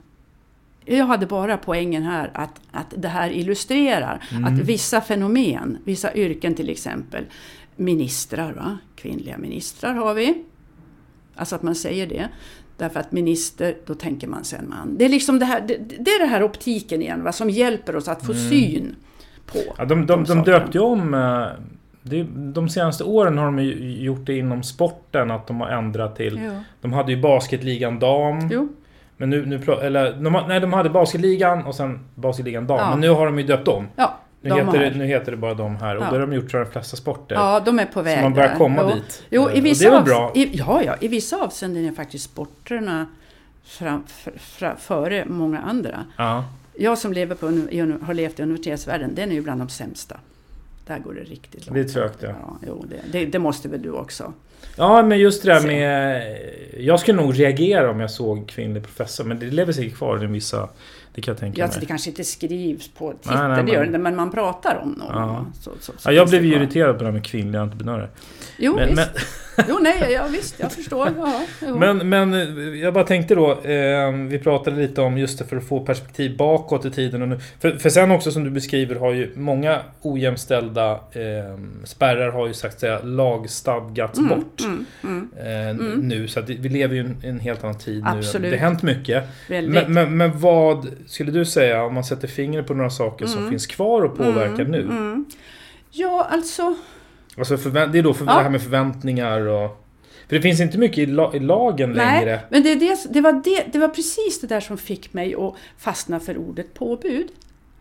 Speaker 4: Jag hade bara poängen här att, att det här illustrerar mm. att vissa fenomen, vissa yrken till exempel, ministrar, va? Kvinnliga ministrar har vi. Alltså att man säger det. Därför att minister, då tänker man sig en man. Det är liksom det här, det, det är det här optiken igen, va? Som hjälper oss att få mm. syn på.
Speaker 5: Ja, de de, de, de döpte ju om, det, de senaste åren har de ju gjort det inom sporten, att de har ändrat till, jo. De hade ju basketligan dam. Jo. Men nu, nu eller, de, nej, de hade basketligan och sen basketligan dam. Ja. Men nu har de ju döpt om. Ja, nu, heter det, nu heter det bara de här. Och ja. Då har de gjort så de flesta sporter.
Speaker 4: Ja, de är på väg.
Speaker 5: Så man börjar komma
Speaker 4: jo.
Speaker 5: dit.
Speaker 4: Jo, i vissa
Speaker 5: och det är väl bra?
Speaker 4: I, ja, ja, i vissa avseenden är faktiskt sporterna fram, för, för, före många andra. Ja. Jag som lever på, har levt i universitetsvärlden, den är ju bland de sämsta. Där går det riktigt långt.
Speaker 5: Det är trögt, ja.
Speaker 4: ja jo, det, det, det måste väl du också.
Speaker 5: Ja, men just det där med... Jag skulle nog reagera om jag såg kvinnlig professor. Men det lever sig kvar i vissa... Det kan jag tänka
Speaker 4: ja,
Speaker 5: mig.
Speaker 4: Alltså, det kanske inte skrivs på titeln, nej, nej, det gör det, men man pratar om någon.
Speaker 5: Ja.
Speaker 4: Så, så, så
Speaker 5: ja, jag blev ju irriterad på det här med kvinnliga entreprenörer.
Speaker 4: Jo,
Speaker 5: men,
Speaker 4: visst.
Speaker 5: Men...
Speaker 4: jo, nej, ja, visst, jag förstår. Ja,
Speaker 5: men, men jag bara tänkte då, eh, vi pratade lite om just det för att få perspektiv bakåt i tiden. Och nu, för, för sen också som du beskriver har ju många ojämställda eh, spärrar har ju sagt säga lagstadgats mm, bort mm, mm, eh, mm. nu. Så att vi lever ju i en, en helt annan tid
Speaker 4: Absolut.
Speaker 5: Nu. Det har hänt mycket. Men, men, men vad skulle du säga om man sätter fingret på några saker mm. som finns kvar och påverkar mm, nu?
Speaker 4: Mm. Ja, alltså...
Speaker 5: Alltså förvä- det är då för ja. Det här med förväntningar och... För det finns inte mycket i, la- i lagen
Speaker 4: Nej,
Speaker 5: längre.
Speaker 4: Men det, det, det, var det, det var precis det där som fick mig att fastna för ordet påbud.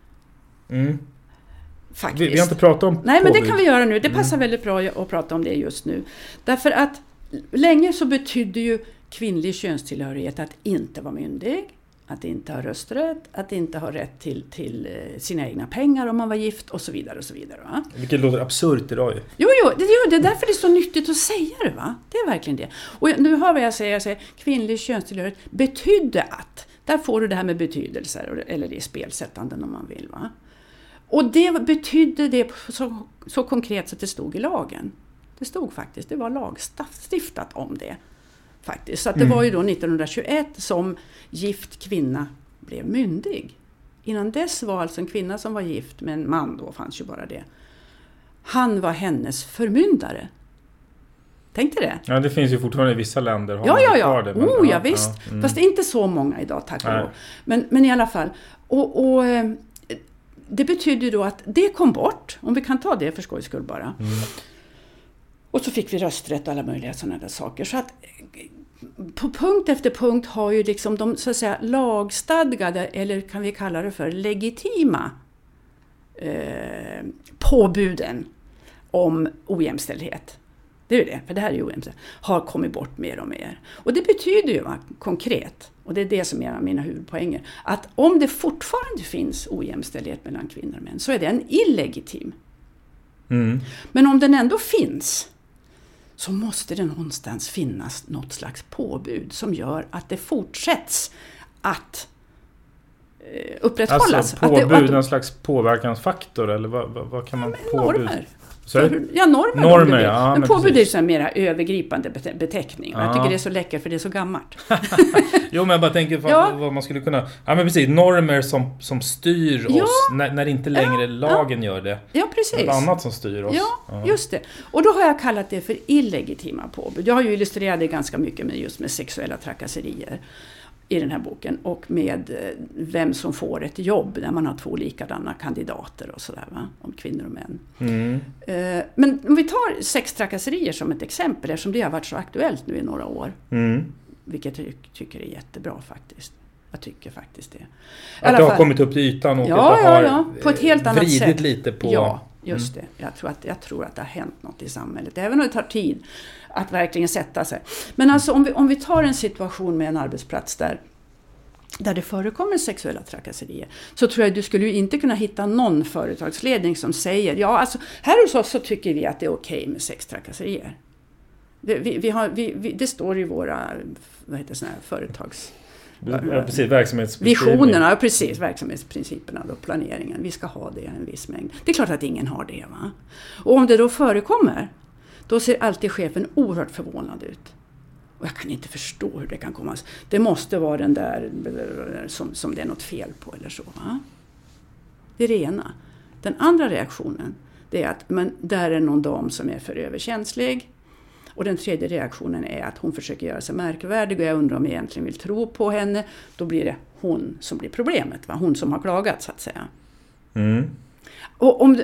Speaker 5: Mm.
Speaker 4: Faktiskt.
Speaker 5: Vi, vi har inte pratat om
Speaker 4: Nej,
Speaker 5: påbud.
Speaker 4: men det kan vi göra nu. Det passar mm. väldigt bra att prata om det just nu. Därför att länge så betydde ju kvinnlig könstillhörighet att inte vara myndig. Att inte ha rösträtt, att inte ha rätt till, till sina egna pengar om man var gift och så vidare och så vidare. Va?
Speaker 5: Vilket låter absurt idag ju.
Speaker 4: Jo, jo, det, jo, det är därför det är så nyttigt att säga det, va? Det är verkligen det. Och nu har vad jag säger, jag säger kvinnlig könstillhörighet betydde att Där får du det här med betydelser, eller det är spelsättanden om man vill. Va? Och det betydde det så, så konkret så att det stod i lagen. Det stod faktiskt, det var lagstiftat om det. Faktiskt. Så att det mm. var ju då nittonhundratjugoett som gift kvinna blev myndig. Innan dess var alltså en kvinna som var gift med en man, då fanns ju bara det. Han var hennes förmyndare. Tänkte det?
Speaker 5: Ja, det finns ju fortfarande i vissa länder. Har
Speaker 4: ja, ja, ja.
Speaker 5: Det, men,
Speaker 4: oh, ja,
Speaker 5: ja,
Speaker 4: visst.
Speaker 5: Ja, mm.
Speaker 4: Fast det är inte så många idag, tack och lov. Men, men i alla fall. Och, och det betyder ju då att det kom bort. Om vi kan ta det för skojs skull bara. Mm. Och så fick vi rösträtt och alla möjliga sådana där saker. Så att på punkt efter punkt har ju liksom de så att säga lagstadgade, eller kan vi kalla det för legitima eh, påbuden om ojämställdhet. Det är ju det, för det här är ju ojämställdhet. Har kommit bort mer och mer. Och det betyder ju va, konkret, och det är det som är mina huvudpoänger, att om det fortfarande finns ojämställdhet mellan kvinnor och män så är det en illegitim. Mm. Men om den ändå finns så måste det någonstans finnas något slags påbud som gör att det fortsätts att eh, upprätthållas.
Speaker 5: Alltså påbud, att det, att, en slags påverkansfaktor, eller vad, vad, vad kan man
Speaker 4: ja,
Speaker 5: påbud?
Speaker 4: Normer. För, ja, normer.
Speaker 5: normer ja,
Speaker 4: men
Speaker 5: men
Speaker 4: påbud är en mer övergripande beteckning. Ja. Jag tycker det är så läckert för det är så gammalt.
Speaker 5: Jo, men jag bara tänker vad, ja. vad man skulle kunna... Ja, men precis. Normer som, som styr ja. oss när, när inte längre ja. lagen gör det.
Speaker 4: Ja, precis.
Speaker 5: Något annat som styr oss.
Speaker 4: Ja, ja, just det. Och då har jag kallat det för illegitima påbud. Jag har ju illustrerat det ganska mycket med just med sexuella trakasserier i den här boken, och med vem som får ett jobb när man har två likadana kandidater och sådär, va? Om kvinnor och män. Mm. Men om vi tar sextrakasserier som ett exempel, eftersom det har varit så aktuellt nu i några år, mm. vilket jag tycker är jättebra faktiskt. Jag tycker faktiskt det.
Speaker 5: Att det har fall, kommit upp till ytan och
Speaker 4: ja,
Speaker 5: att det har
Speaker 4: ja, ja, på ett helt annat
Speaker 5: vridit
Speaker 4: sätt.
Speaker 5: lite på...
Speaker 4: Ja, just mm. det. Jag tror, att, jag tror att det har hänt något i samhället, även om det tar tid att verkligen sätta sig. Men alltså om vi, om vi tar en situation med en arbetsplats där, där det förekommer sexuella trakasserier, så tror jag att du skulle ju inte kunna hitta någon företagsledning som säger, ja alltså här hos oss så tycker vi att det är okej med sextrakasserier. Det, vi, vi har, vi, vi, det står i våra vad heter såna här företags...
Speaker 5: Ja, precis, verksamhetsprinciperna.
Speaker 4: Visionerna, precis, verksamhetsprinciperna och planeringen. Vi ska ha det en viss mängd. Det är klart att ingen har det, va? Och om det då förekommer, då ser alltid chefen oerhört förvånad ut. Och jag kan inte förstå hur det kan komma. Det måste vara den där som, som det är något fel på eller så, va? Det är det ena. Den andra reaktionen, det är att men där är någon dam som är för överkänslig. Och den tredje reaktionen är att hon försöker göra sig märkvärdig och jag undrar om jag egentligen vill tro på henne. Då blir det hon som blir problemet, va? Hon som har klagat så att säga. Mm. Och om det,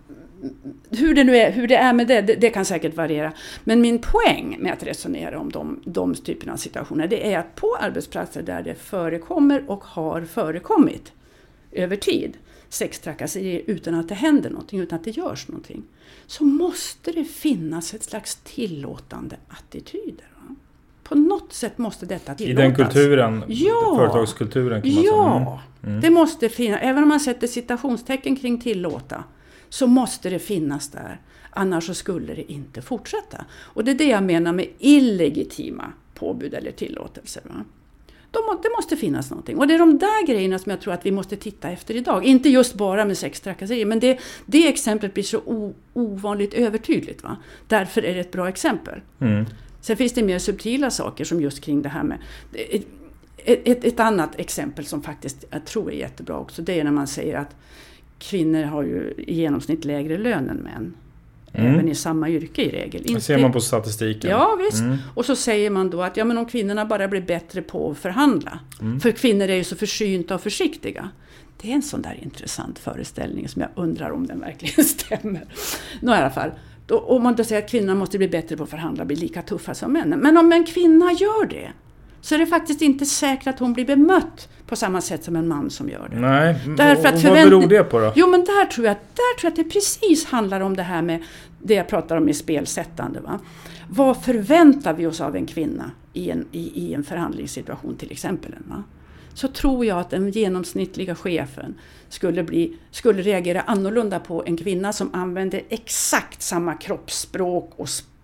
Speaker 4: hur det nu är, hur det är med det, det, det kan säkert variera. Men min poäng med att resonera om de, de typerna av situationer, det är att på arbetsplatser där det förekommer och har förekommit över tid sextrakasserier utan att det händer någonting, utan att det görs någonting, så måste det finnas ett slags tillåtande attityder. Va? På något sätt måste detta tillåtas.
Speaker 5: I den kulturen,
Speaker 4: ja,
Speaker 5: företagskulturen kan man
Speaker 4: ja,
Speaker 5: säga. Mm. Mm.
Speaker 4: Det måste finnas, även om man sätter citationstecken kring tillåta, så måste det finnas där. Annars så skulle det inte fortsätta. Och det är det jag menar med illegitima påbud eller tillåtelser. Va? Det måste finnas någonting. Och det är de där grejerna som jag tror att vi måste titta efter idag. Inte just bara med sextrakasserier, men det, det exemplet blir så o, ovanligt övertydligt. Va? Därför är det ett bra exempel. Mm. Sen finns det mer subtila saker som just kring det här med... Ett, ett, ett annat exempel som faktiskt jag tror är jättebra också, det är när man säger att kvinnor har ju i genomsnitt lägre lön än män. Mm. Även i samma yrke i regel.
Speaker 5: Det ser man på statistiken.
Speaker 4: Ja, visst. Mm. Och så säger man då att ja, men om kvinnorna bara blir bättre på att förhandla. Mm. För kvinnor är ju så försynta och försiktiga. Det är en sån där intressant föreställning som jag undrar om den verkligen stämmer. Nå, i alla fall. Då, om man då säger att kvinnorna måste bli bättre på att förhandla, bli lika tuffa som männen. Men om en kvinna gör det, så är det faktiskt inte säkert att hon blir bemött på samma sätt som en man som gör det.
Speaker 5: Nej,
Speaker 4: Därför att
Speaker 5: vad
Speaker 4: förvänt...
Speaker 5: beror det på då?
Speaker 4: Jo, men där tror, jag, där tror jag att det precis handlar om det här med det jag pratar om i spelsättande. Va? Vad förväntar vi oss av en kvinna i en, i, i en förhandlingssituation till exempel? Va? Så tror jag att den genomsnittliga chefen skulle, bli, skulle reagera annorlunda på en kvinna som använder exakt samma kroppsspråk och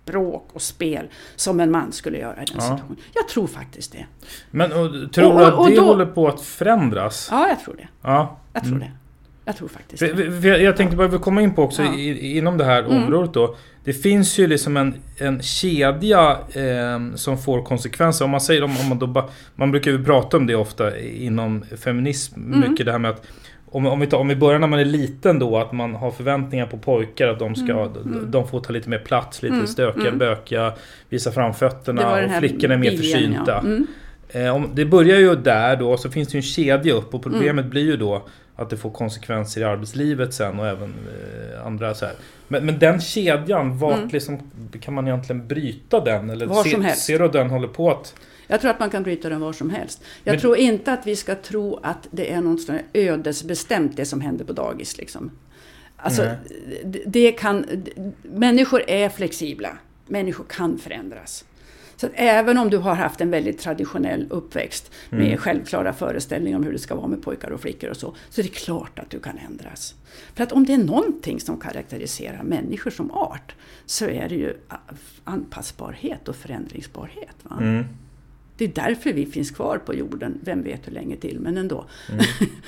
Speaker 4: bråk och spel som en man skulle göra i den
Speaker 5: Ja.
Speaker 4: situationen. Jag tror faktiskt det.
Speaker 5: Men och, tror
Speaker 4: Och-
Speaker 5: du
Speaker 4: och-
Speaker 5: att
Speaker 4: och
Speaker 5: det
Speaker 4: då-
Speaker 5: håller på att förändras?
Speaker 4: Ja, jag tror det.
Speaker 5: Ja.
Speaker 4: Jag tror
Speaker 5: Mm.
Speaker 4: det. Jag tror faktiskt
Speaker 5: För,
Speaker 4: det.
Speaker 5: för jag, jag tänkte bara vi komma in på också
Speaker 4: Ja.
Speaker 5: i, inom det här
Speaker 4: Mm.
Speaker 5: området då. Det finns ju liksom en, en kedja eh, som får konsekvenser. Om man säger om, om man då ba, man brukar ju prata om det ofta inom feminism
Speaker 4: Mm.
Speaker 5: mycket det här med att om, om, vi tar, om vi börjar när man är liten då att man har förväntningar på pojkar att de ska
Speaker 4: Mm.
Speaker 5: de får ta lite mer plats, lite
Speaker 4: Mm.
Speaker 5: stökiga,
Speaker 4: Mm.
Speaker 5: böka, visa
Speaker 4: Det var
Speaker 5: framfötterna
Speaker 4: den
Speaker 5: och
Speaker 4: här
Speaker 5: flickorna är mer
Speaker 4: bilden,
Speaker 5: försynta.
Speaker 4: ja. Mm.
Speaker 5: Eh, om, det börjar ju där då, så finns det ju en kedja upp och problemet blir ju då att det får konsekvenser i arbetslivet sen och även eh, andra så här. Men, men den kedjan, vart
Speaker 4: Mm.
Speaker 5: liksom, kan man egentligen bryta den? Eller
Speaker 4: Var
Speaker 5: se,
Speaker 4: som helst.
Speaker 5: ser du att den håller på att...
Speaker 4: Jag tror att man kan bryta den var som helst. Jag
Speaker 5: Men-
Speaker 4: tror inte att vi ska tro att det är något sån här ödesbestämt det som händer på dagis. Liksom. Alltså,
Speaker 5: Nej.
Speaker 4: det, det kan, människor är flexibla. Människor kan förändras. Så att även om du har haft en väldigt traditionell uppväxt med
Speaker 5: Mm.
Speaker 4: självklara föreställningar om hur det ska vara med pojkar och flickor och så, så är det klart att du kan ändras. För att om det är någonting som karaktäriserar människor som art så är det ju anpassbarhet och förändringsbarhet. Va?
Speaker 5: Mm.
Speaker 4: Det är därför vi finns kvar på jorden, vem vet hur länge till, men ändå.
Speaker 5: Mm.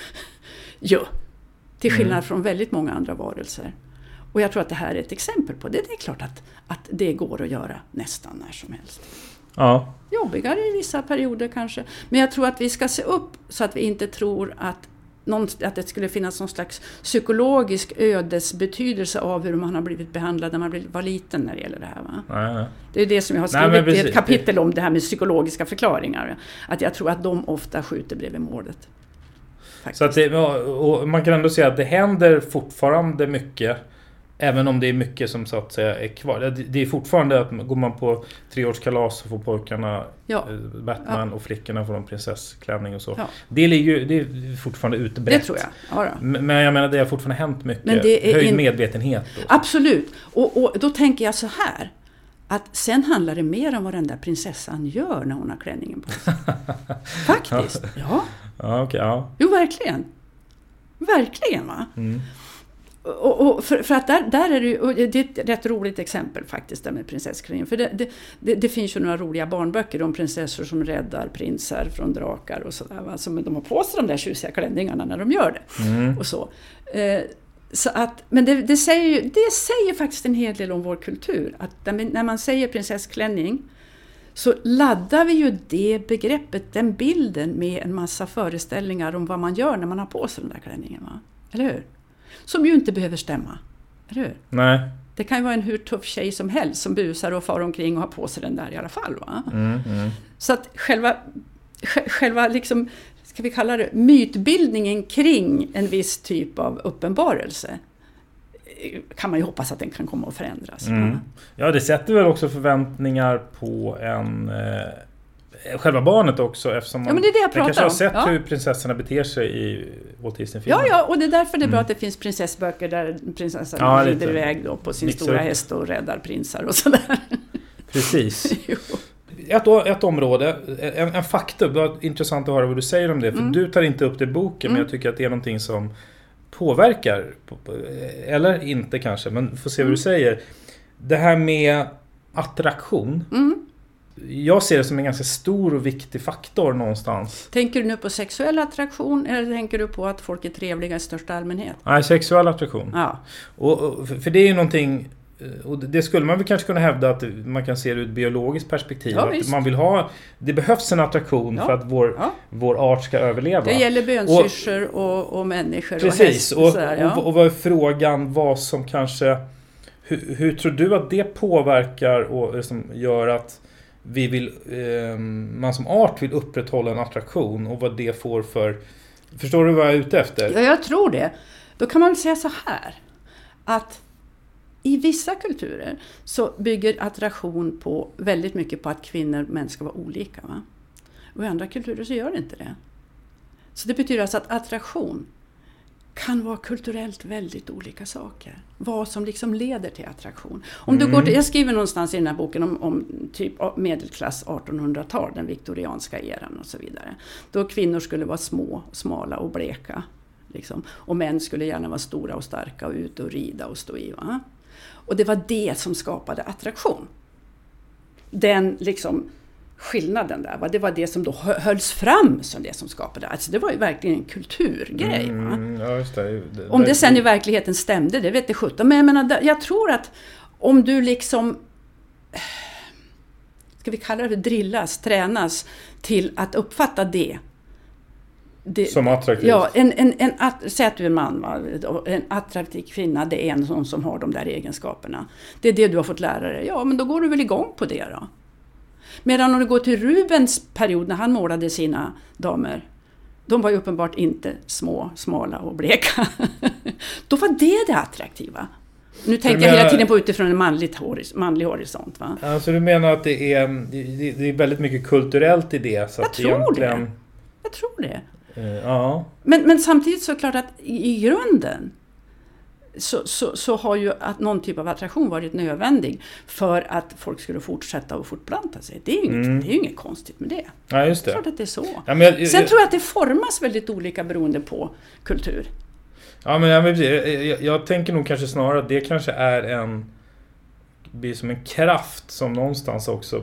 Speaker 4: Jo, till skillnad
Speaker 5: Mm.
Speaker 4: från väldigt många andra varelser. Och jag tror att det här är ett exempel på det. Det är klart att, att det går att göra nästan när som helst.
Speaker 5: Ja.
Speaker 4: Jobbigare i vissa perioder kanske. Men jag tror att vi ska se upp så att vi inte tror att, någon, att det skulle finnas någon slags psykologisk ödesbetydelse av hur man har blivit behandlad när man var liten när det gäller det här. Va?
Speaker 5: Nej, nej.
Speaker 4: Det är det som jag har
Speaker 5: Nej,
Speaker 4: skrivit
Speaker 5: men
Speaker 4: i
Speaker 5: precis.
Speaker 4: ett kapitel om det här med psykologiska förklaringar. Att jag tror att de ofta skjuter bredvid målet. Faktiskt.
Speaker 5: Så att det, och man kan ändå säga att det händer fortfarande mycket. Även om det är mycket som så att säga är kvar. Det, det är fortfarande att går man på treårskalas så får pojkarna
Speaker 4: Ja.
Speaker 5: eh, Batman
Speaker 4: Ja.
Speaker 5: och flickorna får en prinsessklänning och så.
Speaker 4: Ja.
Speaker 5: Det, ligger ju, det är fortfarande utbrett.
Speaker 4: Det tror jag. Ja, då.
Speaker 5: Men men jag menar det har fortfarande hänt mycket.
Speaker 4: Men det är
Speaker 5: höjd
Speaker 4: in-
Speaker 5: medvetenhet. Då.
Speaker 4: Absolut. Och, och då tänker jag så här. Att sen handlar det mer om vad den där prinsessan gör när hon har klänningen på sig. Faktiskt. Ja.
Speaker 5: Ja, okej, ja.
Speaker 4: Jo, verkligen. Verkligen, va?
Speaker 5: Mm.
Speaker 4: Och, och för, för att där, där är det ju, och det är ett rätt roligt exempel faktiskt, där med prinsessklänningen. För det, det, det, det finns ju några roliga barnböcker om prinsessor som räddar prinsar från drakar och sådär. Va? Så de har på sig de där tjusiga klänningarna när de gör det.
Speaker 5: Mm.
Speaker 4: Och så. Eh, så att, men det, det, säger ju, det säger faktiskt en hel del om vår kultur. Att när man säger prinsessklänning så laddar vi ju det begreppet, den bilden, med en massa föreställningar om vad man gör när man har på sig den där klänningen. Va? Eller hur? Som ju inte behöver stämma. Eller hur?
Speaker 5: Nej.
Speaker 4: Det kan ju vara en hur tuff tjej som helst som busar och far omkring och har på sig den där i alla fall. Va?
Speaker 5: Mm, mm.
Speaker 4: Så att själva, själva liksom, ska vi kalla det, mytbildningen kring en viss typ av uppenbarelse kan man ju hoppas att den kan komma att förändras.
Speaker 5: Mm. Ja, det sätter väl också förväntningar på en... Eh, själva barnet också, eftersom man
Speaker 4: Ja, men det är det jag
Speaker 5: den kanske
Speaker 4: pratar
Speaker 5: har
Speaker 4: om.
Speaker 5: sett
Speaker 4: Ja.
Speaker 5: hur prinsessorna beter sig i Walt Disney-filmen.
Speaker 4: Ja, ja, och det är därför det är bra
Speaker 5: Mm.
Speaker 4: att det finns prinsessböcker där prinsessan
Speaker 5: Ja,
Speaker 4: rider
Speaker 5: lite.
Speaker 4: iväg då på sin
Speaker 5: Mixa
Speaker 4: stora
Speaker 5: upp.
Speaker 4: häst och räddar prinsar och sådär.
Speaker 5: Precis.
Speaker 4: Jo.
Speaker 5: Ett, ett område, en, en faktum, det var intressant att höra vad du säger om det. För
Speaker 4: Mm.
Speaker 5: du tar inte upp det i boken, men
Speaker 4: Mm.
Speaker 5: jag tycker att det är någonting som påverkar. Eller inte kanske, men får se vad
Speaker 4: Mm.
Speaker 5: du säger. Det här med attraktion.
Speaker 4: Mm.
Speaker 5: Jag ser det som en ganska stor och viktig faktor någonstans.
Speaker 4: Tänker du nu på sexuell attraktion eller tänker du på att folk är trevliga i största allmänhet?
Speaker 5: Nej, sexuell attraktion.
Speaker 4: Ja.
Speaker 5: Och, och, för det är ju någonting, och det skulle man väl kanske kunna hävda att man kan se det ur ett biologiskt perspektiv.
Speaker 4: Ja,
Speaker 5: att
Speaker 4: visst.
Speaker 5: man vill ha, det behövs en attraktion
Speaker 4: Ja.
Speaker 5: för att vår,
Speaker 4: Ja.
Speaker 5: vår art ska överleva.
Speaker 4: Det gäller bönsyrsor och, och människor
Speaker 5: Precis,
Speaker 4: och häst.
Speaker 5: och,
Speaker 4: sådär, ja.
Speaker 5: och, och vad är frågan, vad som kanske, hur, hur tror du att det påverkar och liksom gör att vi vill, eh, man som art vill upprätthålla en attraktion och vad det får för, förstår du vad jag är ute efter?
Speaker 4: Ja, jag tror det. Då kan man väl säga så här, att i vissa kulturer så bygger attraktion på väldigt mycket på att kvinnor och män ska vara olika. Va? Och i andra kulturer så gör det inte det. Så det betyder alltså att attraktion kan vara kulturellt väldigt olika saker. Vad som liksom leder till attraktion. Om du
Speaker 5: Mm.
Speaker 4: går till, jag skriver någonstans i den här boken om, om typ medelklass artonhundratal, den viktorianska eran och så vidare. Då kvinnor skulle vara små, smala och bleka. Liksom. Och män skulle gärna vara stora och starka och ut och rida och stå i. Va? Och det var det som skapade attraktion. den liksom skillnaden där, va? Det var det som då hölls fram som det som skapade. Alltså det var ju verkligen en kulturgrej. Va?
Speaker 5: Mm, ja, just det. Det,
Speaker 4: om det sen i verkligheten stämde, det vet jag sjutton. Men jag menar, jag tror att om du liksom, ska vi kalla det för drillas, tränas till att uppfatta det. det
Speaker 5: som attraktivt.
Speaker 4: Ja, en, en, en, att, säg att du är en man, va? En attraktiv kvinna, det är en sån som har de där egenskaperna. Det är det du har fått lära dig. Ja, men då går du väl igång på det då. Medan om du går till Rubens period när han målade sina damer, de var ju uppenbart inte små, smala och bleka. Då var det det attraktiva. Nu tänker jag hela tiden på utifrån en manlig, manlig horisont. Va?
Speaker 5: Alltså du menar att det är, det, det är väldigt mycket kulturellt i det? Så
Speaker 4: jag
Speaker 5: att
Speaker 4: tror
Speaker 5: egentligen...
Speaker 4: det. Jag tror det.
Speaker 5: Uh, ja.
Speaker 4: men, men samtidigt så är det klart att i, i grunden Så, så, så har ju att någon typ av attraktion varit nödvändig för att folk skulle fortsätta och fortplanta sig. Det är ju inget,
Speaker 5: mm.
Speaker 4: det är ju inget konstigt med det.
Speaker 5: Ja, just det.
Speaker 4: Jag tror att det är så.
Speaker 5: Ja, men jag, jag,
Speaker 4: Sen
Speaker 5: jag,
Speaker 4: tror jag att det formas väldigt olika beroende på kultur.
Speaker 5: Ja, men jag, jag, jag tänker nog kanske snarare att det kanske är en blir som en kraft som någonstans också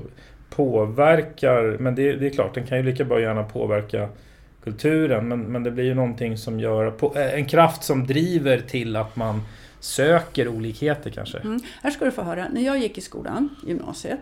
Speaker 5: påverkar, men det, det är klart, den kan ju lika bra gärna påverka kulturen, men, men det blir ju någonting som gör, en kraft som driver till att man söker olikheter kanske.
Speaker 4: Mm. Här ska du få höra, när jag gick i skolan, gymnasiet,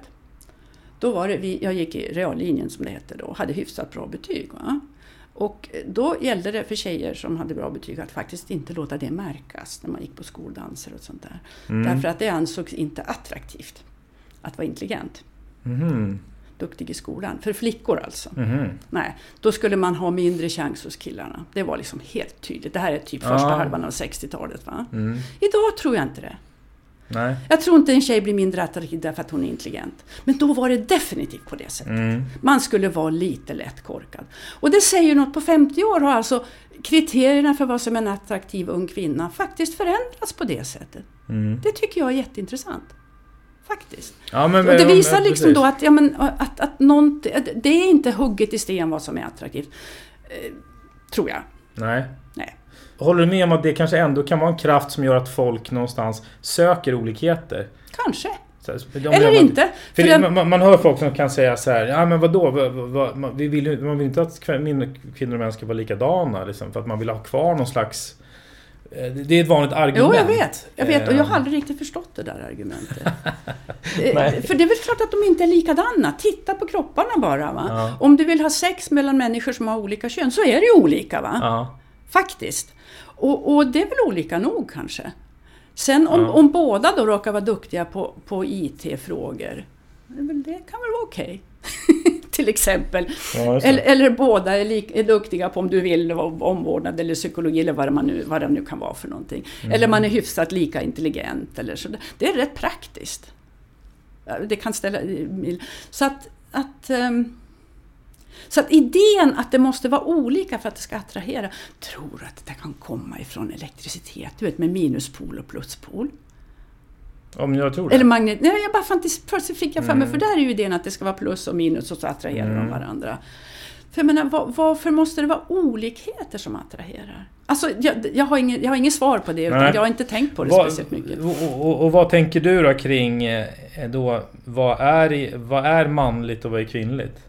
Speaker 4: då var det, vi, jag gick i reallinjen som det hette då, hade hyfsat bra betyg. Va? Och då gällde det för tjejer som hade bra betyg att faktiskt inte låta det märkas när man gick på skoldanser och sånt där. Mm. Därför att det ansågs inte attraktivt att vara intelligent. Mm. Duktig i skolan. För flickor alltså. Mm. Nej, då skulle man ha mindre chans hos killarna. Det var liksom helt tydligt. Det här är typ första ah. halvan av sextiotalet. Va? Mm. Idag tror jag inte det.
Speaker 5: Nej.
Speaker 4: Jag tror inte en tjej blir mindre attraktiv därför att hon är intelligent. Men då var det definitivt på det sättet. Mm. Man skulle vara lite lätt korkad. Och det säger något, på femtio år har alltså kriterierna för vad som är en attraktiv ung kvinna faktiskt förändrats på det sättet. Mm. Det tycker jag är jätteintressant. Faktiskt. Ja, men, och det visar ja, liksom då att, ja, men, att, att något, det är inte hugget i sten vad som är attraktivt. Eh, tror jag.
Speaker 5: Nej.
Speaker 4: Nej.
Speaker 5: Håller du med om att det kanske ändå kan vara en kraft som gör att folk någonstans söker olikheter?
Speaker 4: Kanske.
Speaker 5: Så,
Speaker 4: Eller man, inte.
Speaker 5: För för det, man, man hör folk som kan säga så här, ja men vadå, vad, vad, man, vi vill, man vill inte att kvinnor och män ska vara likadana liksom, för att man vill ha kvar någon slags. Det är ett vanligt argument.
Speaker 4: Jo, jag vet. Jag vet och jag har aldrig riktigt förstått det där argumentet. För det är väl klart att de inte är likadana. Titta på kropparna bara, va? Ja. Om du vill ha sex mellan människor som har olika kön så är det olika, va? Ja. Faktiskt. Och, och det är väl olika nog kanske. Sen om, ja. om båda då råkar vara duktiga på, på I T-frågor, det kan väl vara okej. Till exempel. Ja, eller, eller båda är, lik, är duktiga på om du vill omvårdnad eller psykologi eller vad, man nu, vad det nu kan vara för någonting. Mm. Eller man är hyfsat lika intelligent. Eller så. Det är rätt praktiskt. Det kan ställa... Så att... att um, Så att idén att det måste vara olika för att det ska attrahera, tror att det kan komma ifrån elektricitet, du vet, med minuspol och pluspol.
Speaker 5: Om jag tror det.
Speaker 4: Eller magnet. Nej, jag bara fantis, först fick jag för mig, mm. för där är ju idén att det ska vara plus och minus och så attraherar mm. de varandra. För jag menar, var, varför måste det vara olikheter som attraherar? Alltså, jag, jag, har, ingen, jag har ingen svar på det, utan Nej. jag har inte tänkt på det vad, speciellt mycket.
Speaker 5: Och, och, och vad tänker du då kring då, vad är, vad är manligt och vad är kvinnligt?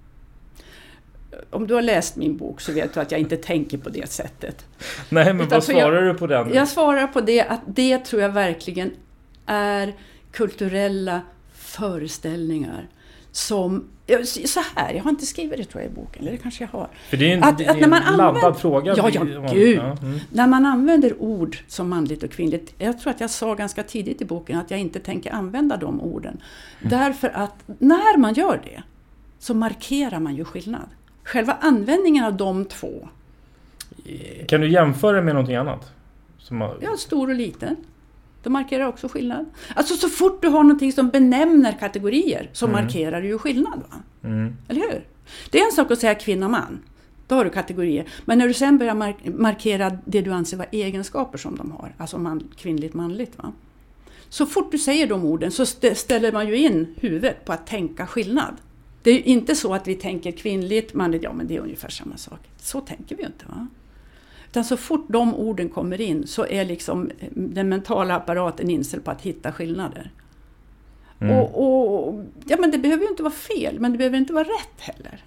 Speaker 4: Om du har läst min bok så vet du att jag inte tänker på det sättet.
Speaker 5: Nej, men Utan vad svarar jag, du på den?
Speaker 4: Jag svarar på det att det tror jag verkligen är kulturella föreställningar som, så här, jag har inte skrivit det tror jag i boken, eller det kanske jag har.
Speaker 5: För det är en, att, det är att när man en laddad använder, fråga.
Speaker 4: Ja, ja, gud. Ja, mm. När man använder ord som manligt och kvinnligt, jag tror att jag sa ganska tidigt i boken att jag inte tänker använda de orden. Mm. Därför att när man gör det så markerar man ju skillnad. Själva användningen av de två.
Speaker 5: Kan du jämföra med någonting annat? Som har...
Speaker 4: Ja, stor och liten. De markerar också skillnad. Alltså så fort du har någonting som benämner kategorier så mm. markerar du ju skillnad, va? Mm. Eller hur? Det är en sak att säga kvinna och man. Då har du kategorier. Men när du sen börjar mark- markera det du anser vara egenskaper som de har. Alltså man, kvinnligt, manligt, va? Så fort du säger de orden så st- ställer man ju in huvudet på att tänka skillnad. Det är ju inte så att vi tänker kvinnligt, manligt, ja men det är ungefär samma sak. Så tänker vi inte, va? Utan så fort de orden kommer in så är liksom den mentala apparaten inställd på att hitta skillnader. Mm. Och, och, ja, men det behöver ju inte vara fel, men det behöver inte vara rätt heller.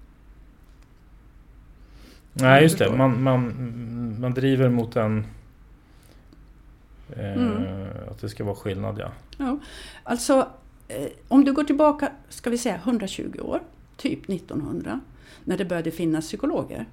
Speaker 5: Nej, just det. Man, man, man driver mot en... Eh, mm. Att det ska vara skillnad, ja.
Speaker 4: Ja, alltså eh, om du går tillbaka, ska vi säga hundratjugo år, typ nittonhundra, när det började finnas psykologer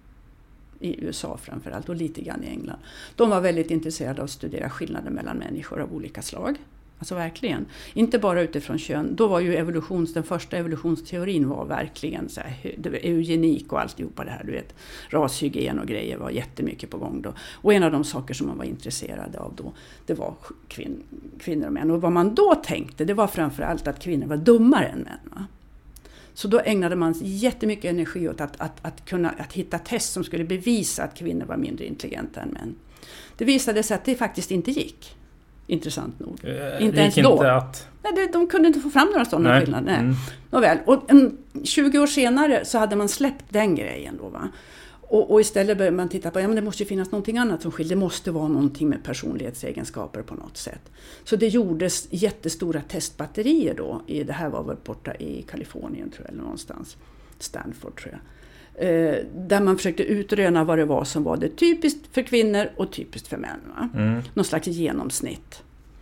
Speaker 4: i U S A framförallt och lite grann i England. De var väldigt intresserade av att studera skillnader mellan människor av olika slag. Alltså verkligen. Inte bara utifrån kön. Då var ju evolutions, den första evolutionsteorin var verkligen så här, det var eugenik och alltihopa det här, du vet. Rashygien och grejer var jättemycket på gång då. Och en av de saker som man var intresserad av då, det var kvin, kvinnor och män. Och vad man då tänkte, det var framförallt att kvinnor var dummare än män, va? Så då ägnade man jättemycket energi åt att, att, att, kunna, att hitta test som skulle bevisa att kvinnor var mindre intelligenta än män. Det visade sig att det faktiskt inte gick. Intressant nog.
Speaker 5: Eh,
Speaker 4: inte ens då.
Speaker 5: Inte att...
Speaker 4: Nej, det, de kunde inte få fram några sådana
Speaker 5: Nej.
Speaker 4: skillnader. Nej.
Speaker 5: Mm.
Speaker 4: Nåväl. Och en, tjugo år senare så hade man släppt den grejen då, va? Och, och istället började man titta på, ja men det måste ju finnas någonting annat som skiljer. Det måste vara någonting med personlighetsegenskaper på något sätt. Så det gjordes jättestora testbatterier då. I, det här var väl borta i Kalifornien tror jag, eller någonstans. Stanford tror jag. Eh, där man försökte utröna vad det var som var det typiskt för kvinnor och typiskt för män. Va? Mm. Någon slags genomsnitt.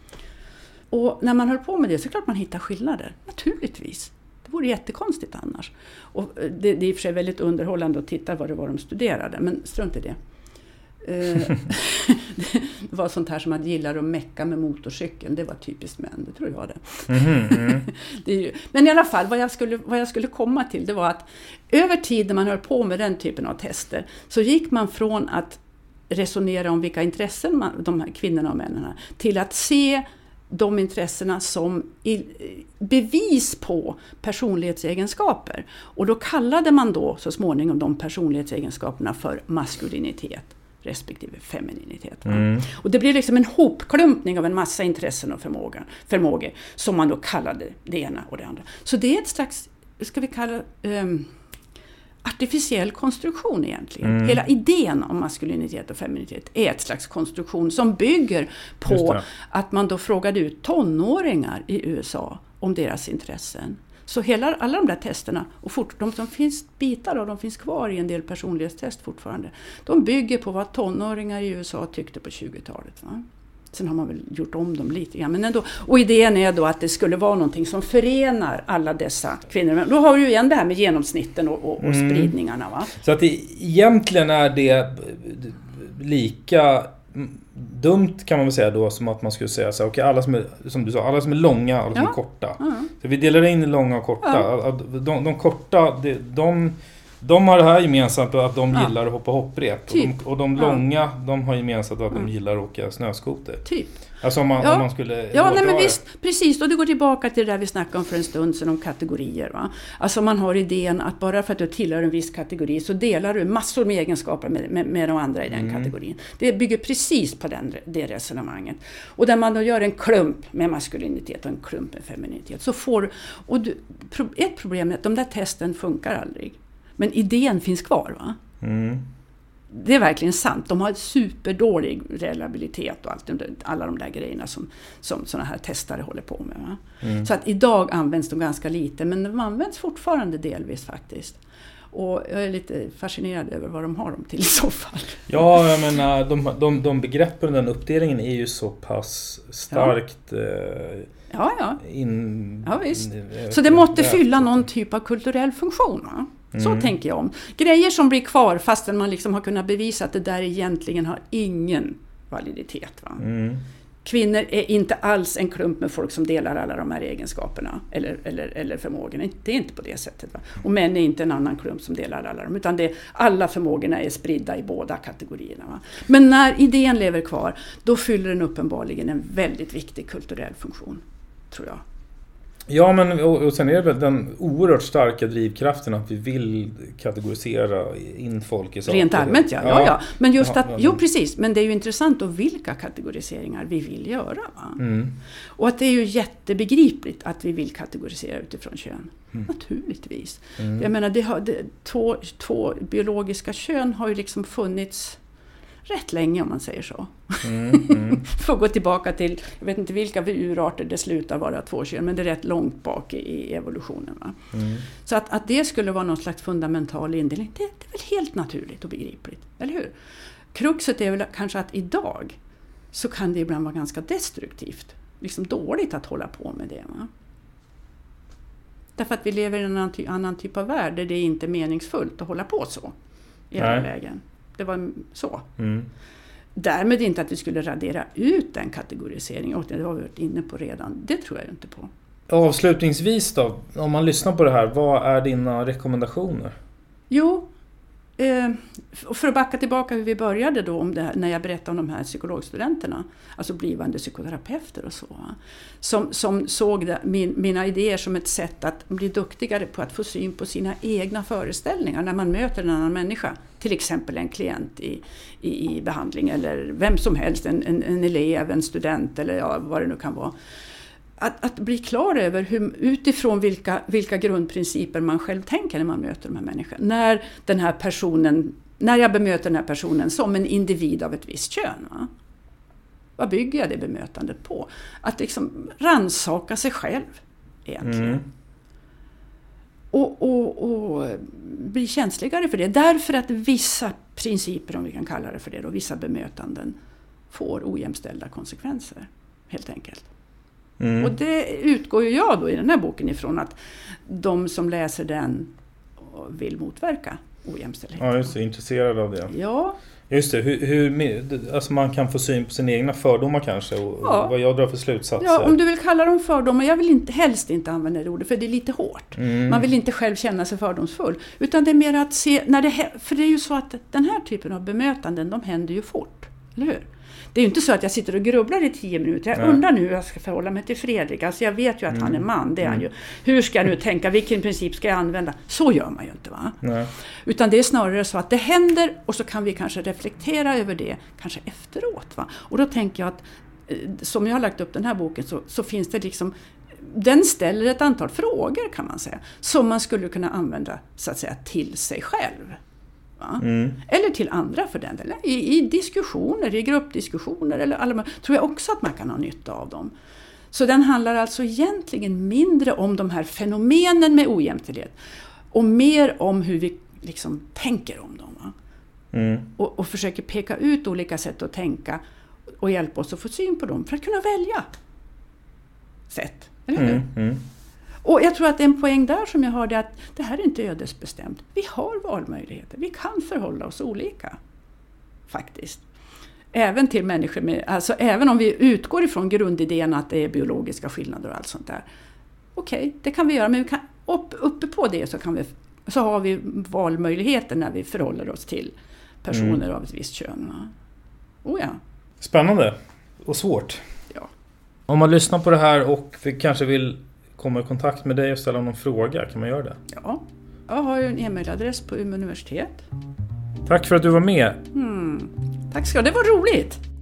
Speaker 4: Och när man höll på med det så är klart man hittar skillnader. Naturligtvis. Det vore jättekonstigt annars. Och det, det är i och för sig väldigt underhållande att titta vad det var de studerade. Men strunt i det. Eh, det var sånt här som att gillar att mecka med motorcykeln. Det var typiskt män, det tror jag det. Mm, mm. Det är ju, men i alla fall, vad jag, skulle, vad jag skulle komma till, det var att över tid när man höll på med den typen av tester så gick man från att resonera om vilka intressen man, de här kvinnorna och männen har, till att se de intressena som bevis på personlighetsegenskaper. Och då kallade man då så småningom de personlighetsegenskaperna för maskulinitet respektive femininitet. Mm. Och det blir liksom en hopklumpning av en massa intressen och förmågor, förmågor som man då kallade det ena och det andra. Så det är ett slags, ska vi kalla um, artificiell konstruktion egentligen. Mm. Hela idén om maskulinitet och feminitet är ett slags konstruktion som bygger på att man då frågade ut tonåringar i U S A om deras intressen. Så hela, alla de där testerna, och fort, de som finns bitar av, de finns kvar i en del personlighetstest fortfarande, de bygger på vad tonåringar i U S A tyckte på tjugotalet. Va? Sen har man väl gjort om dem lite grann. Men ändå, och idén är då att det skulle vara någonting som förenar alla dessa kvinnor. Men då har du ju igen det här med genomsnitten och, och, och mm. spridningarna. Va?
Speaker 5: Så att det, egentligen är det lika dumt kan man väl säga då som att man skulle säga så här, okej, alla som är, som du sa, alla som är långa, alla som ja. är korta. Mm. Så vi delar in i långa och korta. Ja. De, de korta, de, de, de har det här gemensamt att de ja. gillar att hoppa hopprep. Typ. Och, de, och de långa, ja. de har gemensamt att de mm. gillar att åka snöskoter. Typ. Alltså om man,
Speaker 4: ja.
Speaker 5: om man skulle...
Speaker 4: Ja, nej, men visst, precis. Och det går tillbaka till det där vi snackade om för en stund sedan om kategorier. Va? Alltså man har idén att bara för att du tillhör en viss kategori så delar du massor med egenskaper med, med, med de andra i den mm. kategorin. Det bygger precis på den, det resonemanget. Och där man då gör en klump med maskulinitet och en klump med feminitet. Så får, och du, ett problem är att de där testen funkar aldrig. Men idén finns kvar, va? Mm. Det är verkligen sant. De har ett superdålig reliabilitet och allt, alla de där grejerna som, som såna här testare håller på med. Va? Mm. Så att idag används de ganska lite, men de används fortfarande delvis faktiskt. Och jag är lite fascinerad över vad de har dem till i så fall.
Speaker 5: Ja, jag menar, de, de, de begreppen och den uppdelningen är ju så pass starkt... Ja. Eh,
Speaker 4: ja, ja.
Speaker 5: In,
Speaker 4: ja, visst. Så det måste fylla någon typ av kulturell funktion, va? Så mm. tänker jag om. Grejer som blir kvar fastän man liksom har kunnat bevisa att det där egentligen har ingen validitet. Va? Mm. Kvinnor är inte alls en klump med folk som delar alla de här egenskaperna eller, eller, eller förmågorna. Det är inte på det sättet. Va? Och män är inte en annan klump som delar alla dem. Utan det, alla förmågorna är spridda i båda kategorierna. Va? Men när idén lever kvar, då fyller den uppenbarligen en väldigt viktig kulturell funktion, tror jag.
Speaker 5: Ja, men och, och sen är det väl den oerhört starka drivkraften att vi vill kategorisera in folk i saker.
Speaker 4: Rent allmänt, ja. ja. ja. Men just att, jo precis, men det är ju intressant då vilka kategoriseringar vi vill göra. Va? Mm. Och att det är ju jättebegripligt att vi vill kategorisera utifrån kön. Mm. Naturligtvis. Mm. Jag menar, det har, det, två, två biologiska kön har ju liksom funnits... rätt länge om man säger så.
Speaker 5: Mm, mm.
Speaker 4: Får gå tillbaka till, jag vet inte vilka urarter det slutar vara två kön, men det är rätt långt bak i, i evolutionen. Va? Mm. Så att, att det skulle vara någon slags fundamental indelning, det, det är väl helt naturligt och begripligt, eller hur? Kruxet är väl kanske att idag så kan det ibland vara ganska destruktivt, liksom dåligt att hålla på med det. Va? Därför att vi lever i en annan, ty- annan typ av värld där det är inte meningsfullt att hålla på så i alla lägen. Det var så. Mm. Därmed inte att vi skulle radera ut den kategoriseringen, och det har vi varit inne på redan. Det tror jag inte på.
Speaker 5: Avslutningsvis då, om man lyssnar på det här, vad är dina rekommendationer?
Speaker 4: Jo, eh, för att backa tillbaka hur vi började då om det här, när jag berättade om de här psykologstudenterna, alltså blivande psykoterapeuter och så, som, som såg det, min, mina idéer som ett sätt att bli duktigare på att få syn på sina egna föreställningar när man möter en annan människa, till exempel en klient i, i, i behandling eller vem som helst, en, en, en elev, en student eller ja, vad det nu kan vara. Att, att bli klar över hur, utifrån vilka, vilka grundprinciper man själv tänker när man möter de här människorna. När, den här personen, när jag bemöter den här personen som en individ av ett visst kön. Va? Vad bygger jag det bemötandet på? Att liksom rannsaka sig själv egentligen. Mm. Och, och, och bli känsligare för det. Därför att vissa principer, om vi kan kalla det för det, och vissa bemötanden får ojämställda konsekvenser helt enkelt. Mm. Och det utgår ju jag då i den här boken ifrån att de som läser den vill motverka ojämställdhet.
Speaker 5: Ja, just det, intresserad av det.
Speaker 4: Ja.
Speaker 5: Just det, hur, hur alltså man kan få syn på sina egna fördomar kanske och
Speaker 4: ja.
Speaker 5: vad jag drar för slutsatser.
Speaker 4: Ja, om du vill kalla dem fördomar, jag vill inte, helst inte använda det ordet för det är lite hårt. Mm. Man vill inte själv känna sig fördomsfull. Utan det är mer att se, när det, för det är ju så att den här typen av bemötanden, de händer ju fort, eller hur? Det är ju inte så att jag sitter och grubblar i tio minuter. Jag Nej. undrar nu hur jag ska förhålla mig till Fredrik. Alltså jag vet ju att mm. han är man, det är han ju. Hur ska jag nu tänka, vilken princip ska jag använda? Så gör man ju inte, va? Nej. Utan det är snarare så att det händer och så kan vi kanske reflektera över det kanske efteråt, va? Och då tänker jag att som jag har lagt upp den här boken så, så finns det liksom, den ställer ett antal frågor kan man säga, som man skulle kunna använda så att säga till sig själv. Mm. Eller till andra för den delen. I, i diskussioner, i gruppdiskussioner eller alla, tror jag också att man kan ha nytta av dem. Så den handlar alltså egentligen mindre om de här fenomenen med ojämställdhet och mer om hur vi liksom tänker om dem. Va? Mm. Och, och försöker peka ut olika sätt att tänka och hjälpa oss att få syn på dem för att kunna välja sätt. Eller hur? Mm. Mm. Och jag tror att en poäng där som jag har är att det här är inte ödesbestämt. Vi har valmöjligheter. Vi kan förhålla oss olika. Faktiskt. Även till människor med, alltså även om vi utgår ifrån grundidén att det är biologiska skillnader och allt sånt där. Okej, okay, det kan vi göra. Men vi kan, upp, uppe på det så, kan vi, så har vi valmöjligheter när vi förhåller oss till personer mm. av ett visst kön. Va? Oh ja. Spännande och svårt. Ja. Om man lyssnar på det här och vi kanske vill komma i kontakt med dig och ställa någon fråga, kan man göra det? Ja, jag har ju en e-mailadress på Umeå universitet. Tack för att du var med. Mm. Tack ska du, det var roligt.